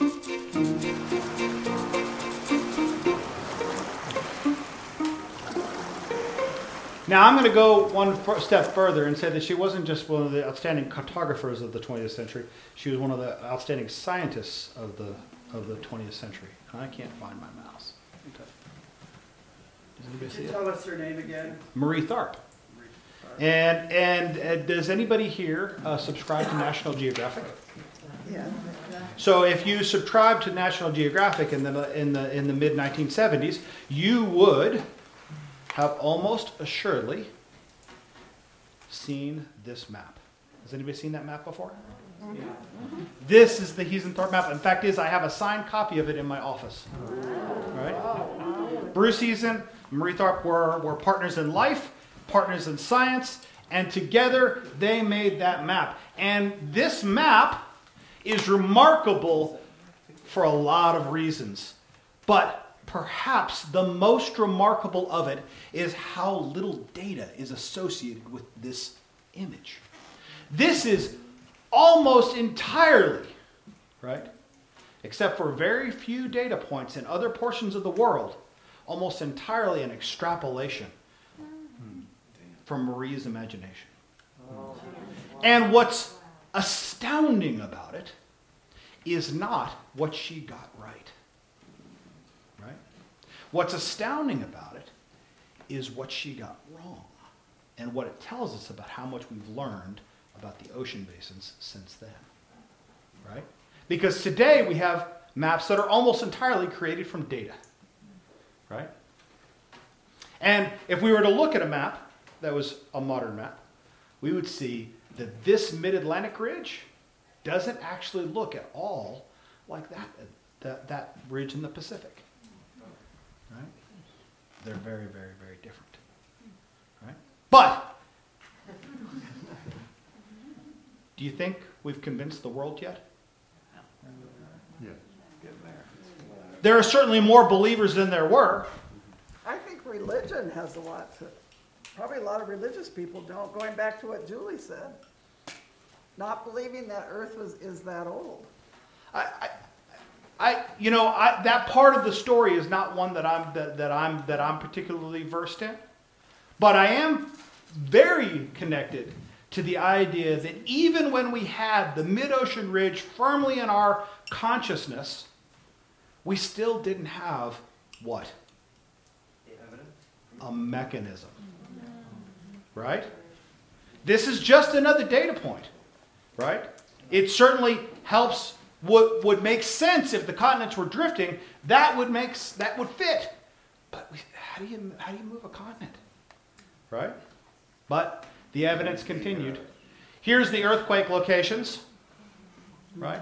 Now, I'm going to go one f- step further and say that she wasn't just one of the outstanding cartographers of the twentieth century. She was one of the outstanding scientists of the of the twentieth century. And I can't find my mouse. Okay. Does anybody Could see you it? tell us her name again? Marie Tharp. And and uh, does anybody here uh, subscribe to National Geographic? Yeah. So if you subscribe to National Geographic in the in the in the mid nineteen seventies, you would have almost assuredly seen this map. Has anybody seen that map before? Yeah. This is the Heesen-Tharp map. In fact, is I have a signed copy of it in my office. All right? Bruce Heesen, Marie Tharp were, were partners in life, partners in science, and together they made that map. And this map is remarkable for a lot of reasons. But perhaps the most remarkable of it is how little data is associated with this image. This is almost entirely, right, except for very few data points in other portions of the world, almost entirely an extrapolation from Marie's imagination. And what's astounding about it is not what she got right. Right? What's astounding about it is what she got wrong and what it tells us about how much we've learned about the ocean basins since then. Right? Because today we have maps that are almost entirely created from data. Right? And if we were to look at a map that was a modern map, we would see that this mid-Atlantic ridge doesn't actually look at all like that, that, that ridge in the Pacific. Right? They're very, very, very different. Right? But, do you think we've convinced the world yet? Yeah. There are certainly more believers than there were. I think religion has a lot to, probably a lot of religious people don't, going back to what Julie said. Not believing that Earth was is that old. I, I, I you know, I, that part of the story is not one that I'm that, that I'm that I'm particularly versed in, but I am very connected to the idea that even when we had the mid-ocean ridge firmly in our consciousness, we still didn't have what? A mechanism. Right? This is just another data point. Right? It certainly helps, would, would make sense if the continents were drifting. That would make, that would fit. But we, how do you how do you move a continent? Right? But the evidence continued. Here's the earthquake locations. Right?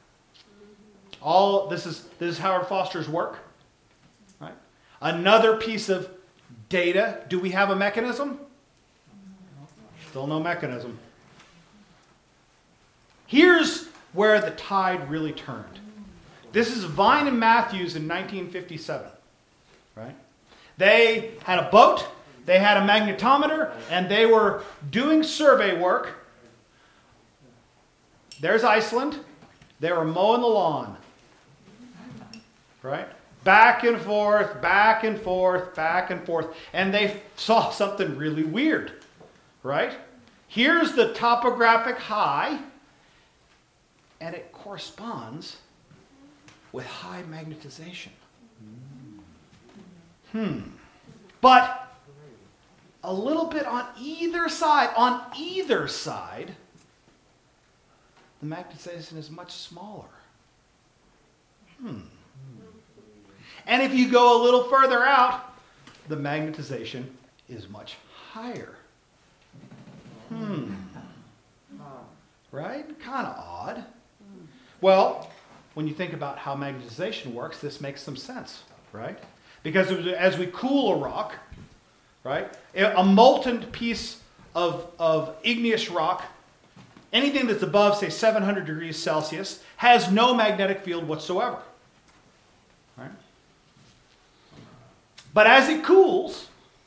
All this is this is Howard Foster's work. Right? Another piece of data. Do we have a mechanism? Still no mechanism. Here's where the tide really turned. This is Vine and Matthews in nineteen fifty-seven. Right? They had a boat, they had a magnetometer, and they were doing survey work. There's Iceland. They were mowing the lawn. Right? Back and forth, back and forth, back and forth. And they saw something really weird. Right? Here's the topographic high. and it corresponds with high magnetization. Hmm. But a little bit on either side, on either side, the magnetization is much smaller. Hmm. And if you go a little further out, the magnetization is much higher. Hmm. Right? Kind of odd. Well, when you think about how magnetization works, this makes some sense, right? Because as we cool a rock, right, a molten piece of, of igneous rock, anything that's above, say, seven hundred degrees Celsius, has no magnetic field whatsoever. Right? But as it cools,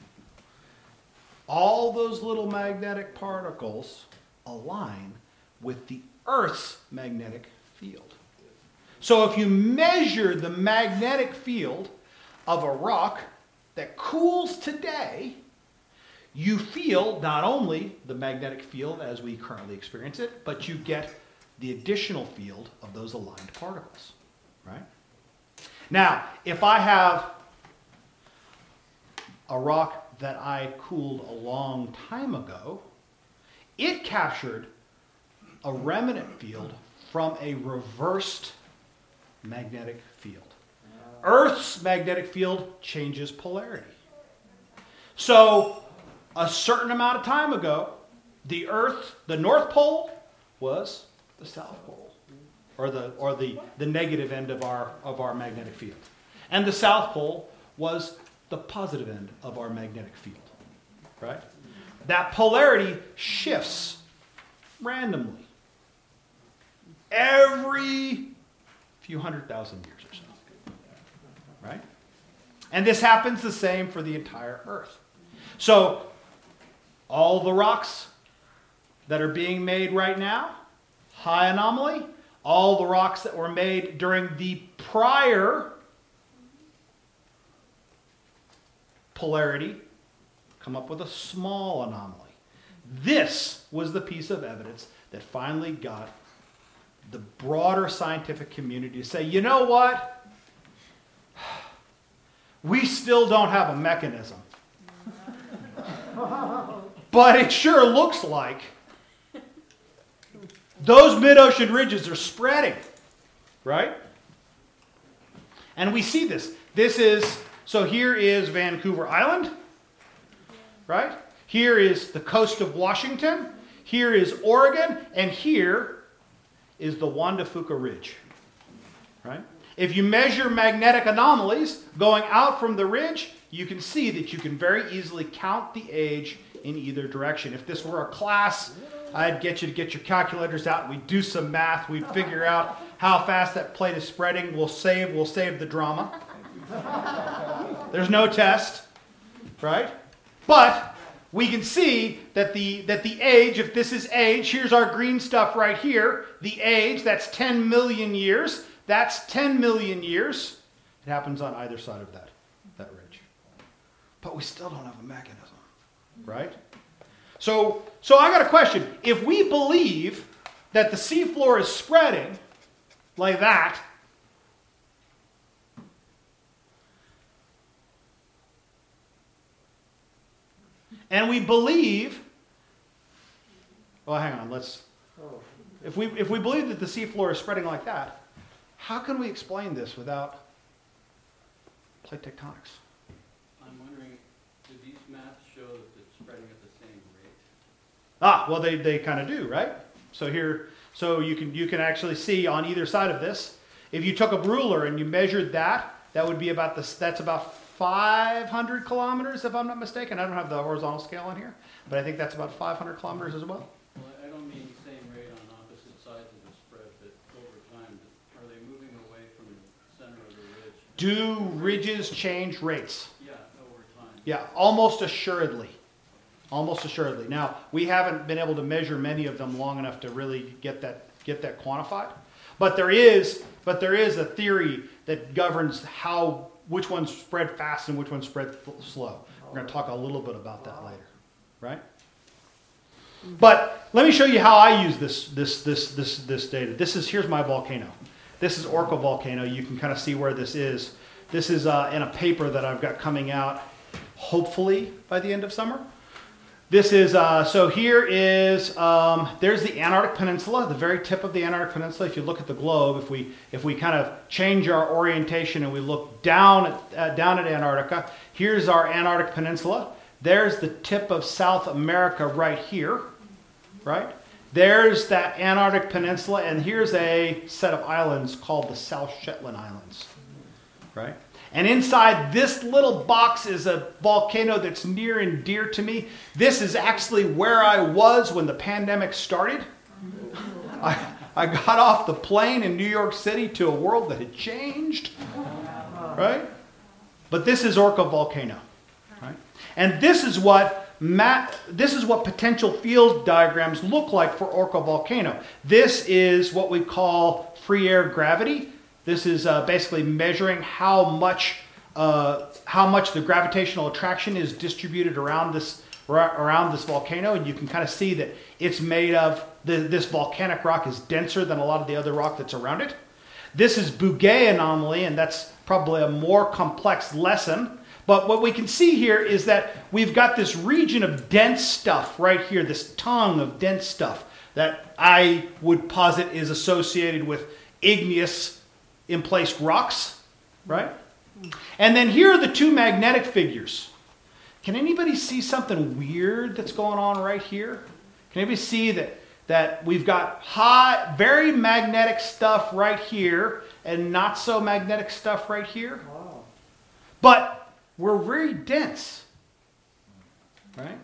all those little magnetic particles align with the Earth's magnetic field. So if you measure the magnetic field of a rock that cools today, you feel not only the magnetic field as we currently experience it, but you get the additional field of those aligned particles, right? Now, if I have a rock that I cooled a long time ago, it captured a remnant field from a reversed magnetic field. Earth's magnetic field changes polarity. So, a certain amount of time ago, the Earth, the North Pole, was the South Pole, or the or the, the negative end of our of our magnetic field, and the South Pole was the positive end of our magnetic field. Right? That polarity shifts randomly every few hundred thousand years or so. Right? And this happens the same for the entire Earth. So, all the rocks that are being made right now, high anomaly. All the rocks that were made during the prior polarity come up with a small anomaly. This was the piece of evidence that finally got the broader scientific community to say, you know what? We still don't have a mechanism. But it sure looks like those mid-ocean ridges are spreading, right? And we see this. This is, so here is Vancouver Island, right? Here is the coast of Washington. Here is Oregon. And here is the Juan de Fuca Ridge, right? If you measure magnetic anomalies going out from the ridge, you can see that you can very easily count the age in either direction. If this were a class, I'd get you to get your calculators out and we'd do some math. We'd figure out how fast that plate is spreading. We'll save, we'll save the drama. There's no test, right? But we can see that the, that the age, if this is age, here's our green stuff right here. The age, that's ten million years. That's ten million years. It happens on either side of that, that ridge. But we still don't have a mechanism. Right? So, so I got a question. If we believe that the seafloor is spreading like that, and we believe, well, hang on, let's, if we, if we believe that the seafloor is spreading like that, how can we explain this without plate tectonics? I'm wondering, do these maps show that it's spreading at the same rate? Ah, well, they, they kind of do, right? So here, so you can you can actually see on either side of this, if you took a ruler and you measured that, that would be about this. That's about five hundred kilometers, if I'm not mistaken. I don't have the horizontal scale on here, but I think that's about five hundred kilometers as well. Well, I don't mean same rate on opposite sides of the spread, but over time, are they moving away from the center of the ridge? Do ridges change rates? Yeah, over time. Yeah, almost assuredly. Almost assuredly. Now, we haven't been able to measure many of them long enough to really get that get that quantified. But there is, but there is a theory that governs how which ones spread fast and which ones spread slow. We're going to talk a little bit about that later, right? But let me show you how I use this this this this this data. This is here's my volcano. This is Orca volcano. You can kind of see where this is. This is uh, in a paper that I've got coming out, hopefully by the end of summer. This is uh, so here is um, there's the Antarctic Peninsula, the very tip of the Antarctic Peninsula. If you look at the globe, if we if we kind of change our orientation and we look down at uh, down at Antarctica, here's our Antarctic Peninsula. There's the tip of South America right here, right? There's that Antarctic Peninsula, and here's a set of islands called the South Shetland Islands, right? And inside this little box is a volcano that's near and dear to me. This is actually where I was when the pandemic started. I, I got off the plane in New York City to a world that had changed, right? But this is Orca volcano, right? And this is what ma- this is what potential field diagrams look like for Orca volcano. This is what we call free air gravity. This is uh, basically measuring how much uh, how much the gravitational attraction is distributed around this around this volcano, and you can kind of see that it's made of the, this volcanic rock is denser than a lot of the other rock that's around it. This is Bouguer anomaly, and that's probably a more complex lesson. But what we can see here is that we've got this region of dense stuff right here, this tongue of dense stuff that I would posit is associated with igneous emplaced rocks, right? And then here are the two magnetic figures. Can anybody see something weird that's going on right here? Can anybody see that, that we've got high, very magnetic stuff right here and not so magnetic stuff right here? Wow. But we're very dense, right?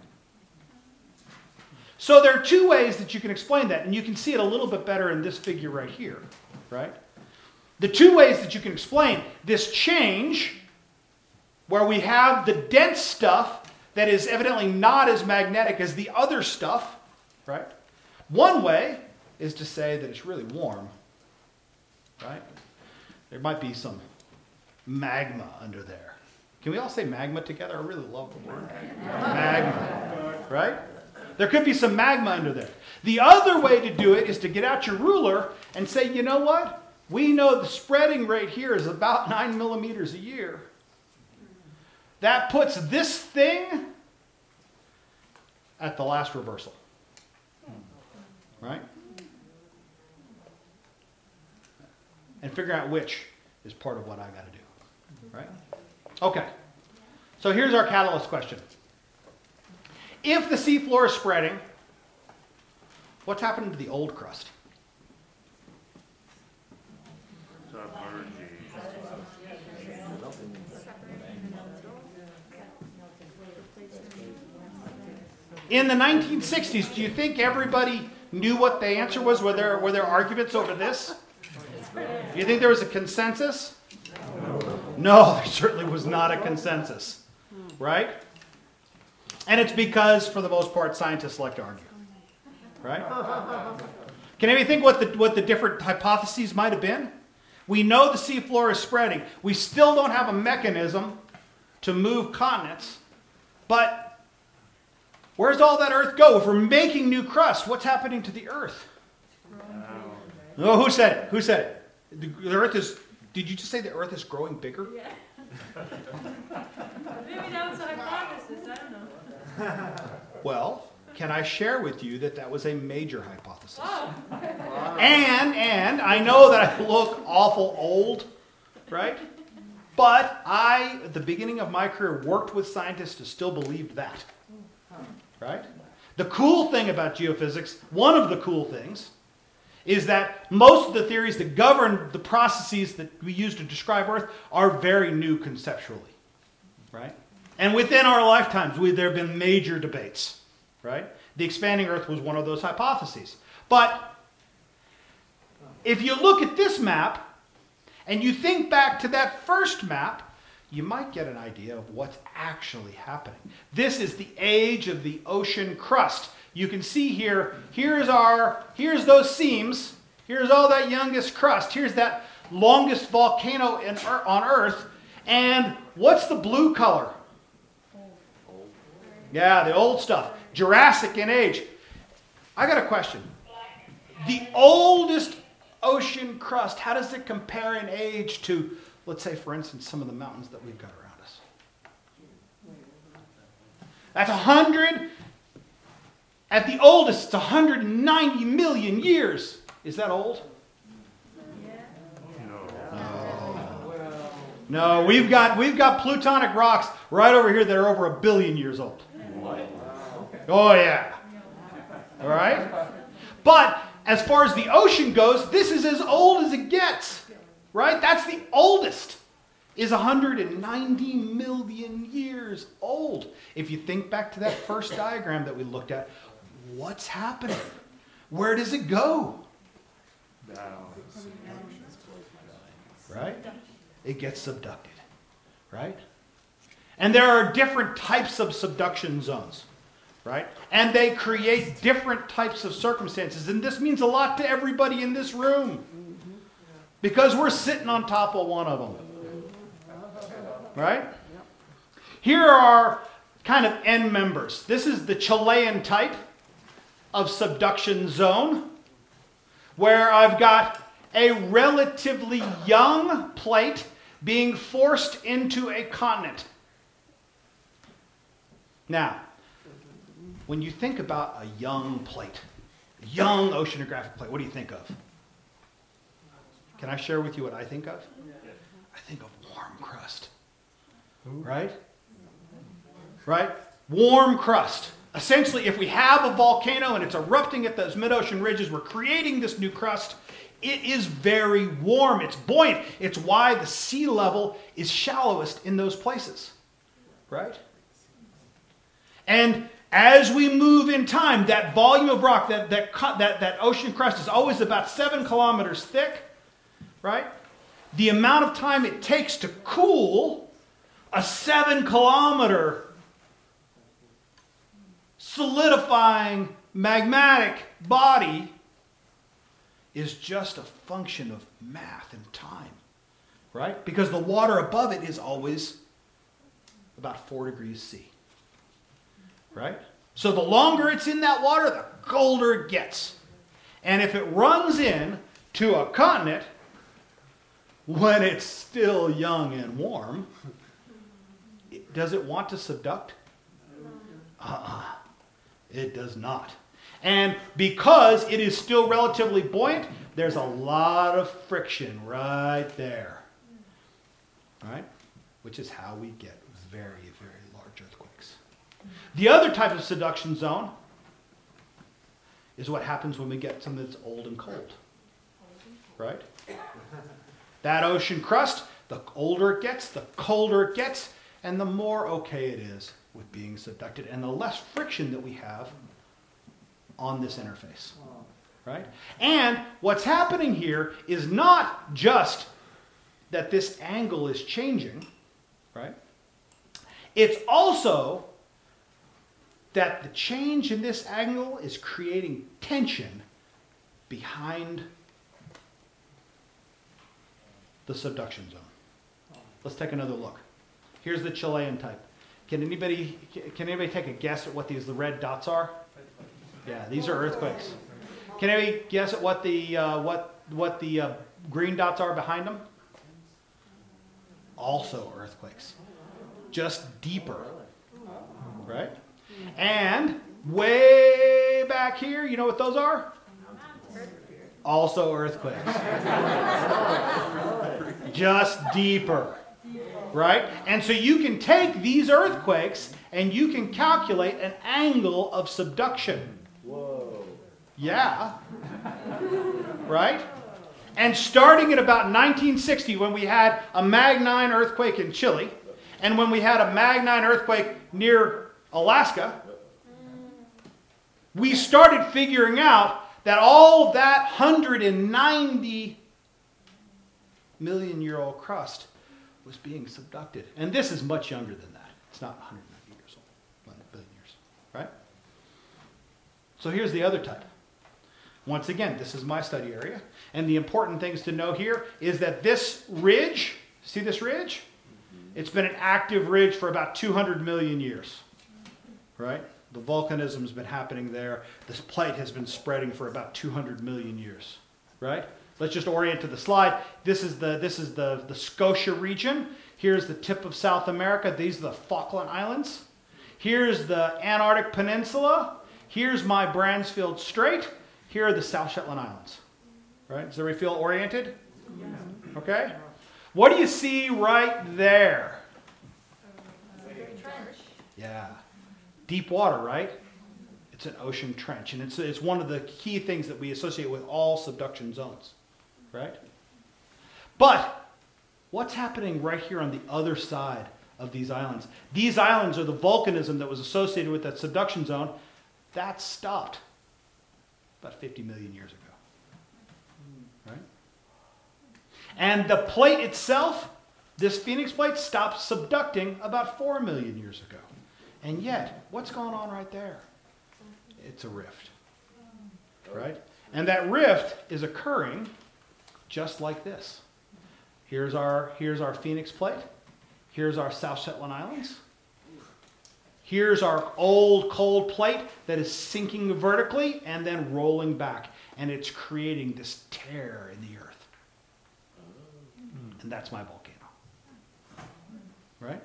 So there are two ways that you can explain that, and you can see it a little bit better in this figure right here, right? The two ways that you can explain this change, where we have the dense stuff that is evidently not as magnetic as the other stuff, right? One way is to say that it's really warm, right? There might be some magma under there. Can we all say magma together? I really love the word magma, right? There could be some magma under there. The other way to do it is to get out your ruler and say, you know what? We know the spreading rate here is about nine millimeters a year. That puts this thing at the last reversal, right? And figure out which is part of what I got to do, right? Okay, so here's our catalyst question. If the seafloor is spreading, what's happening to the old crust? In the nineteen sixties, do you think everybody knew what the answer was? Were there, were there arguments over this? Do you think there was a consensus? No, there certainly was not a consensus, right? And it's because, for the most part, scientists like to argue, right? Can anybody think what the, what the different hypotheses might have been? We know the seafloor is spreading. We still don't have a mechanism to move continents, but where's all that earth go? If we're making new crust, what's happening to the earth? Oh, who said it? Who said it? The, the earth is... Did you just say the earth is growing bigger? Yeah. Maybe that was a hypothesis, I don't know. Well, can I share with you that that was a major hypothesis? Oh. And, and, I know that I look awful old, right? But I, at the beginning of my career, worked with scientists who still believed that, right? The cool thing about geophysics, one of the cool things, is that most of the theories that govern the processes that we use to describe Earth are very new conceptually, right? And within our lifetimes, we, there have been major debates, right? The expanding Earth was one of those hypotheses. But if you look at this map, and you think back to that first map, you might get an idea of what's actually happening. This is the age of the ocean crust. You can see here, here's our, here's those seams, here's all that youngest crust, here's that longest volcano in, on Earth, and what's the blue color? Yeah, the old stuff, Jurassic in age. I got a question. The oldest ocean crust, how does it compare in age to, let's say, for instance, some of the mountains that we've got around us? That's one hundred, at the oldest, it's one hundred ninety million years. Is that old? No, we've got we've got plutonic rocks right over here that are over a billion years old. Oh yeah. All right? But as far as the ocean goes, this is as old as it gets. Right? That's the oldest. Is one hundred ninety million years old. If you think back to that first diagram that we looked at, what's happening? Where does it go? Right? It gets subducted, right? And there are different types of subduction zones, right? And they create different types of circumstances. And this means a lot to everybody in this room because we're sitting on top of one of them, right? Here are kind of end members. This is the Chilean type of subduction zone where I've got a relatively young plate being forced into a continent. Now, when you think about a young plate, a young oceanographic plate, what do you think of? Can I share with you what I think of? I think of warm crust. Right? Right? Warm crust. Essentially, if we have a volcano and it's erupting at those mid-ocean ridges, we're creating this new crust. It is very warm. It's buoyant. It's why the sea level is shallowest in those places. Right? And as we move in time, that volume of rock, that, that, that, that ocean crust is always about seven kilometers thick. Right? The amount of time it takes to cool a seven kilometer solidifying magmatic body is just a function of math and time, right? Because the water above it is always about four degrees C, right? So the longer it's in that water, the colder it gets. And if it runs in to a continent when it's still young and warm, it, does it want to subduct? Uh-uh. It does not. And because it is still relatively buoyant, there's a lot of friction right there. Right? Which is how we get very, very large earthquakes. The other type of subduction zone is what happens when we get something that's old and cold. Right? That ocean crust, the older it gets, the colder it gets, and the more okay it is with being subducted, and the less friction that we have on this interface. Right? And what's happening here is not just that this angle is changing, right? It's also that the change in this angle is creating tension behind the subduction zone. Let's take another look. Here's the Chilean type. Can anybody can anybody take a guess at what these the red dots are? Yeah, these are earthquakes. Can anybody guess at what the uh, what what the uh, green dots are behind them? Also earthquakes, just deeper, right? And way back here, you know what those are? Also earthquakes, just deeper. Right? And so you can take these earthquakes and you can calculate an angle of subduction. Whoa. Yeah. Right? And starting at about nineteen sixty, when we had a Magnitude earthquake in Chile, and when we had a Magnitude earthquake near Alaska, we started figuring out that all that one hundred ninety million year old crust was being subducted. And this is much younger than that. It's not one hundred ninety years old, one billion years, right? So here's the other type. Once again, this is my study area. And the important things to know here is that this ridge, see this ridge? It's been an active ridge for about two hundred million years, right? The volcanism has been happening there. This plate has been spreading for about two hundred million years, right? Let's just orient to the slide. This is the, this is the, the Scotia region. Here's the tip of South America. These are the Falkland Islands. Here's the Antarctic Peninsula. Here's my Bransfield Strait. Here are the South Shetland Islands. Right? Does everybody feel oriented? Okay? What do you see right there? Yeah. Deep water, right? It's an ocean trench. And it's, it's one of the key things that we associate with all subduction zones. Right? But what's happening right here on the other side of these islands? These islands are the volcanism that was associated with that subduction zone. That stopped about fifty million years ago. Right? And the plate itself, this Phoenix plate, stopped subducting about four million years ago. And yet, what's going on right there? It's a rift. Right? And that rift is occurring just like this. Here's our, here's our Phoenix plate. Here's our South Shetland Islands. Here's our old cold plate that is sinking vertically and then rolling back. And it's creating this tear in the earth. And that's my volcano. Right?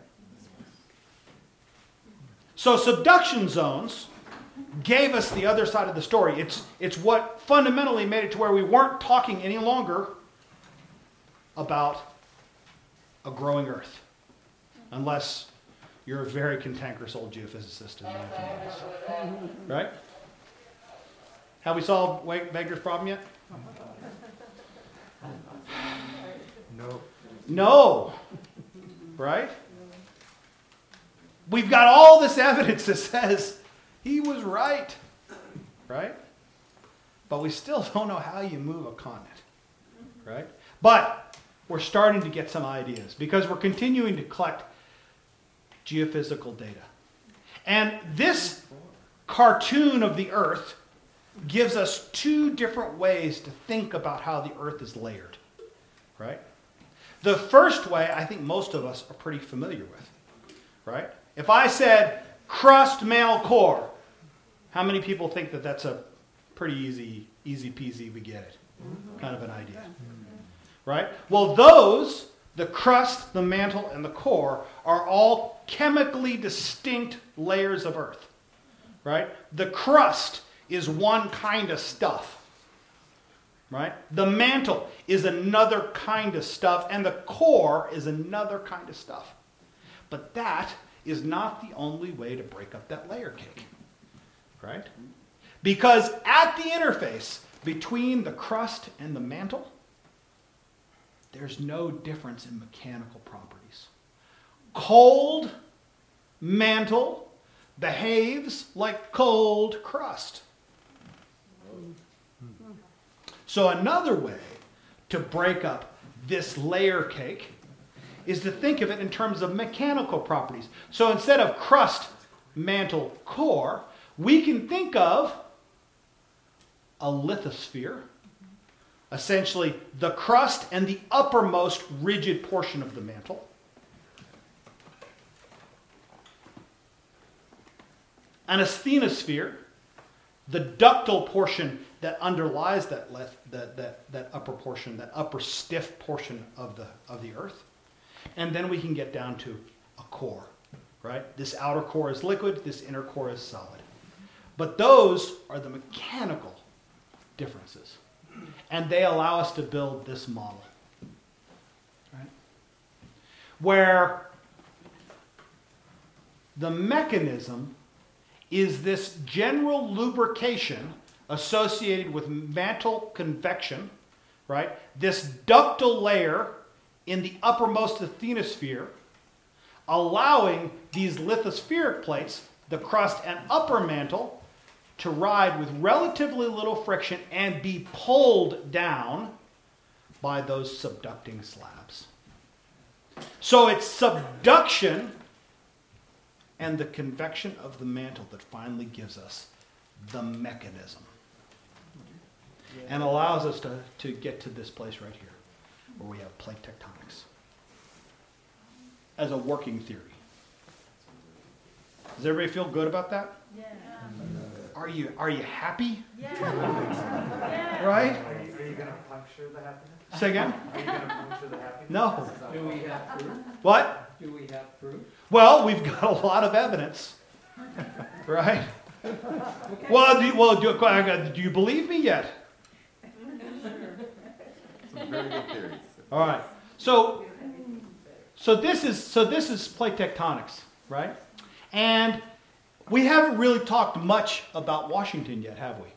So subduction zones gave us the other side of the story. It's, it's what fundamentally made it to where we weren't talking any longer about a growing earth. Unless you're a very cantankerous old geophysicist in nineteen eighties. Right? Have we solved Wegener's problem yet? No. No. Right? We've got all this evidence that says he was right. Right? But we still don't know how you move a continent. Right? But we're starting to get some ideas because we're continuing to collect geophysical data. And this cartoon of the Earth gives us two different ways to think about how the Earth is layered. Right? The first way, I think most of us are pretty familiar with. Right? If I said crust, mantle, core, how many people think that that's a pretty easy, easy peasy, we get it kind of an idea? Right? Well, those, the crust, the mantle, and the core, are all chemically distinct layers of Earth. Right? The crust is one kind of stuff. Right? The mantle is another kind of stuff, and the core is another kind of stuff. But that is not the only way to break up that layer cake. Right? Because at the interface between the crust and the mantle, there's no difference in mechanical properties. Cold mantle behaves like cold crust. So another way to break up this layer cake is to think of it in terms of mechanical properties. So instead of crust, mantle, core, we can think of a lithosphere, essentially the crust and the uppermost rigid portion of the mantle. An asthenosphere, the ductile portion that underlies that, leth, that, that, that upper portion, that upper stiff portion of the, of the Earth. And then we can get down to a core, right? This outer core is liquid, this inner core is solid. But those are the mechanical differences. And they allow us to build this model. Right? Where the mechanism is this general lubrication associated with mantle convection, right? This ductile layer in the uppermost asthenosphere, allowing these lithospheric plates, the crust and upper mantle, to ride with relatively little friction and be pulled down by those subducting slabs. So it's subduction and the convection of the mantle that finally gives us the mechanism and allows us to, to get to this place right here where we have plate tectonics as a working theory. Does Does everybody feel good about that? Yeah. Are you are you happy? Yeah. Yeah. Right? Are you, are you gonna puncture the happiness? Say again? Are you gonna puncture the happiness? No. Do we have proof? What? Do we have proof? Well, we've got a lot of evidence. Right? Well, do, well, do, do you believe me yet? Some very good theories. All right. So, so this is so this is plate tectonics, right? And we haven't really talked much about Washington yet, have we?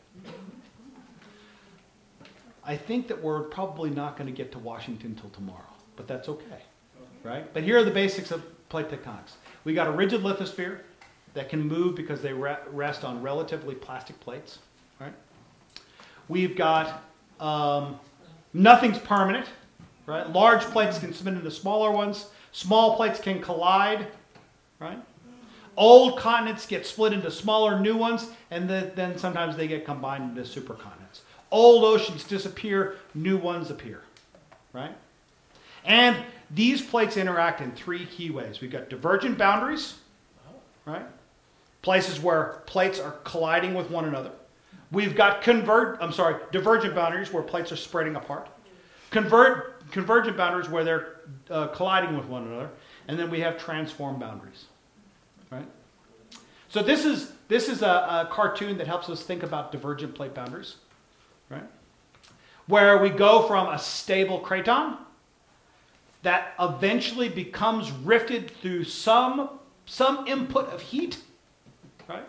I think that we're probably not going to get to Washington till tomorrow, but that's okay, right? But here are the basics of plate tectonics. We got a rigid lithosphere that can move because they re- rest on relatively plastic plates, right? We've got um, nothing's permanent, right? Large plates can spin into smaller ones. Small plates can collide, right? Old continents get split into smaller new ones, and then, then sometimes they get combined into supercontinents. Old oceans disappear, new ones appear, right? And these plates interact in three key ways. We've got divergent boundaries, right? Places where plates are colliding with one another. We've got convert, I'm sorry, divergent boundaries where plates are spreading apart. Convert, convergent boundaries where they're uh, colliding with one another. And then we have transform boundaries, right? So this is, this is a, a cartoon that helps us think about divergent plate boundaries, right? Where we go from a stable craton that eventually becomes rifted through some, some input of heat, right?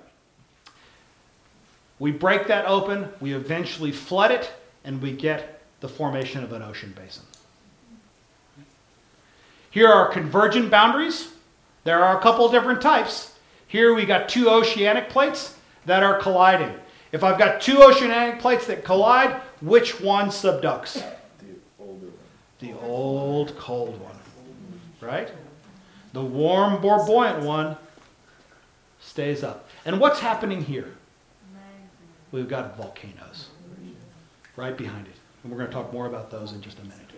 We break that open, we eventually flood it, and we get the formation of an ocean basin. Here are convergent boundaries. There are a couple of different types. Here we got two oceanic plates that are colliding. If I've got two oceanic plates that collide, which one subducts? The older one. The old cold one, right? The warm, more buoyant one stays up. And what's happening here? We've got volcanoes right behind it. And we're going to talk more about those in just a minute.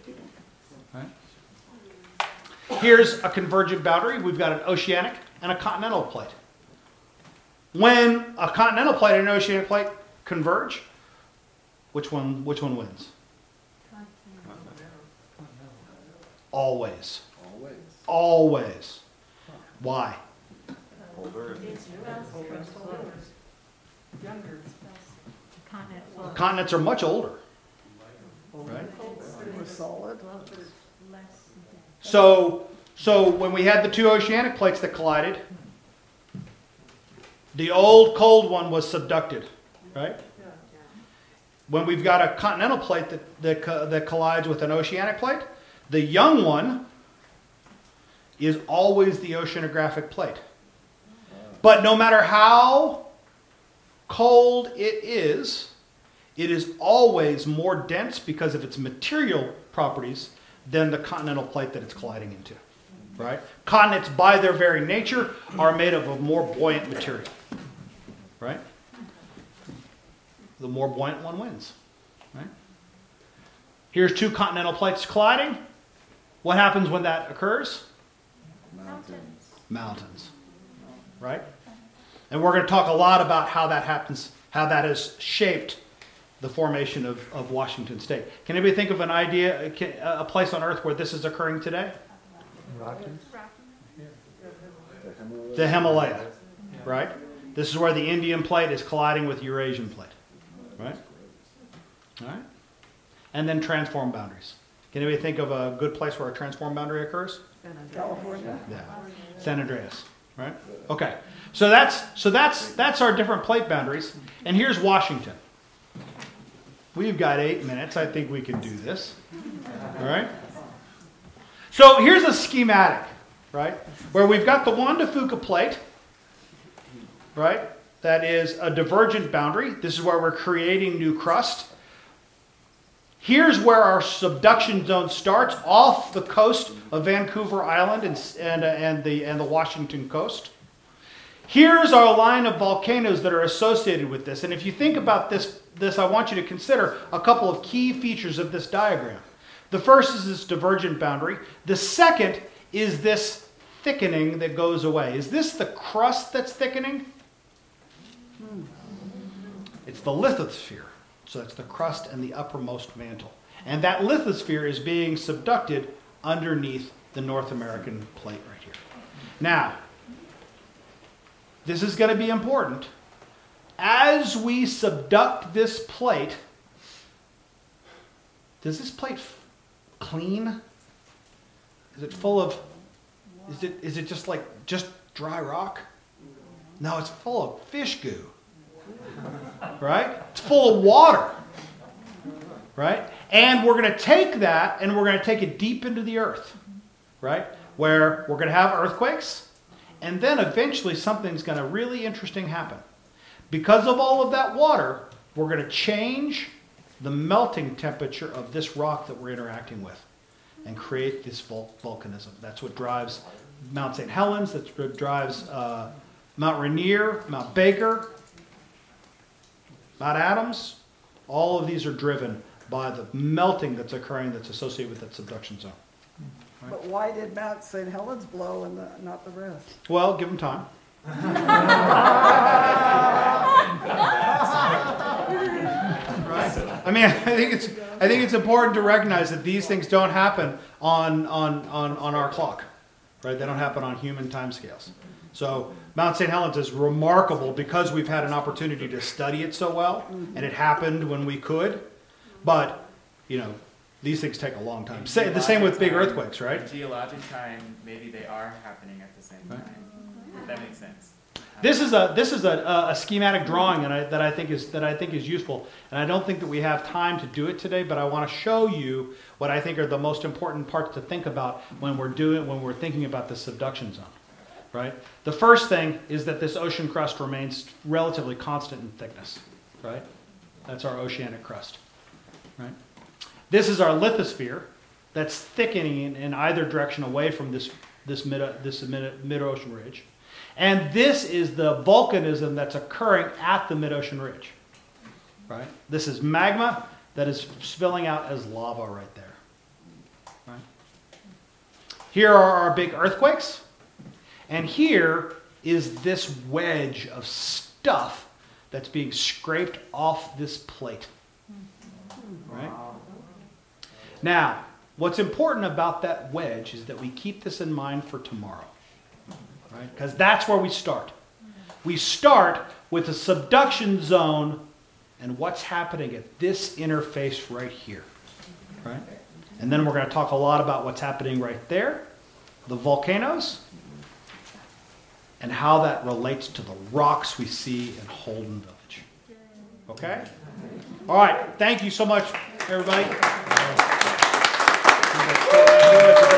Right? Here's a convergent boundary. We've got an oceanic and a continental plate. When a continental plate and an oceanic plate converge, which one, which one wins? Always. Always. Always. Why? Older. Continents are much older. Right? It was solid. So, so when we had the two oceanic plates that collided, the old cold one was subducted, right? When we've got a continental plate that, that, co- that collides with an oceanic plate, the young one is always the oceanographic plate. But no matter how cold it is, it is always more dense because of its material properties than the continental plate that it's colliding into, right? Continents, by their very nature, are made of a more buoyant material, right? The more buoyant one wins, right? Here's two continental plates colliding. What happens when that occurs? Mountains. Mountains, right? And we're going to talk a lot about how that happens, how that has shaped the formation of, of Washington State. Can anybody think of an idea, a place on Earth where this is occurring today? Rockies? The Himalaya, right? This is where the Indian plate is colliding with Eurasian plate, right? All right. And then transform boundaries. Can anybody think of a good place where a transform boundary occurs? California. Yeah, San Andreas, right? Okay, so that's so that's that's our different plate boundaries. And here's Washington. We've got eight minutes. I think we can do this. All right. So here's a schematic, right, where we've got the Juan de Fuca plate, right? That is a divergent boundary. This is where we're creating new crust. Here's where our subduction zone starts, off the coast of Vancouver Island and, and, uh, and, the, and the Washington coast. Here's our line of volcanoes that are associated with this. And if you think about this, this, I want you to consider a couple of key features of this diagram. The first is this divergent boundary. The second is this thickening that goes away. Is this the crust that's thickening? It's the lithosphere. So that's the crust and the uppermost mantle. And that lithosphere is being subducted underneath the North American plate right here. Now, this is going to be important. As we subduct this plate, does this plate f- clean? Is it full of, is it is it just like, just dry rock? No, it's full of fish goo. Right? It's full of water. Right? And we're going to take that and we're going to take it deep into the earth. Right? Where we're going to have earthquakes. And then eventually something's going to really interesting happen. Because of all of that water, we're going to change the melting temperature of this rock that we're interacting with and create this vul- volcanism. That's what drives Mount Saint Helens. That's what drives uh, Mount Rainier, Mount Baker, Mount Adams. All of these are driven by the melting that's occurring that's associated with that subduction zone. Right? But why did Mount Saint Helens blow and the, not the rest? Well, give them time. Right? I mean, I think it's I think it's important to recognize that these things don't happen on on on, on our clock, right? They don't happen on human timescales. So Mount Saint Helens is remarkable because we've had an opportunity to study it so well, and it happened when we could. But you know, these things take a long time. Say, the same with big earthquakes, right? In geologic time, maybe they are happening at the same time. If that makes sense. This is a this is a, a schematic drawing and I, that I think is that I think is useful, and I don't think that we have time to do it today. But I want to show you what I think are the most important parts to think about when we're doing when we're thinking about the subduction zone. Right. The first thing is that this ocean crust remains relatively constant in thickness. Right. That's our oceanic crust. Right. This is our lithosphere that's thickening in, in either direction away from this this mid this mid mid ocean ridge. And this is the volcanism that's occurring at the mid-ocean ridge. Right? This is magma that is spilling out as lava right there. Right? Here are our big earthquakes. And here is this wedge of stuff that's being scraped off this plate. Right? Now, what's important about that wedge is that we keep this in mind for tomorrow. Right? Because that's where we start. We start with the subduction zone and what's happening at this interface right here. Right? And then we're going to talk a lot about what's happening right there, the volcanoes, and how that relates to the rocks we see in Holden Village. Okay? All right. Thank you so much, everybody.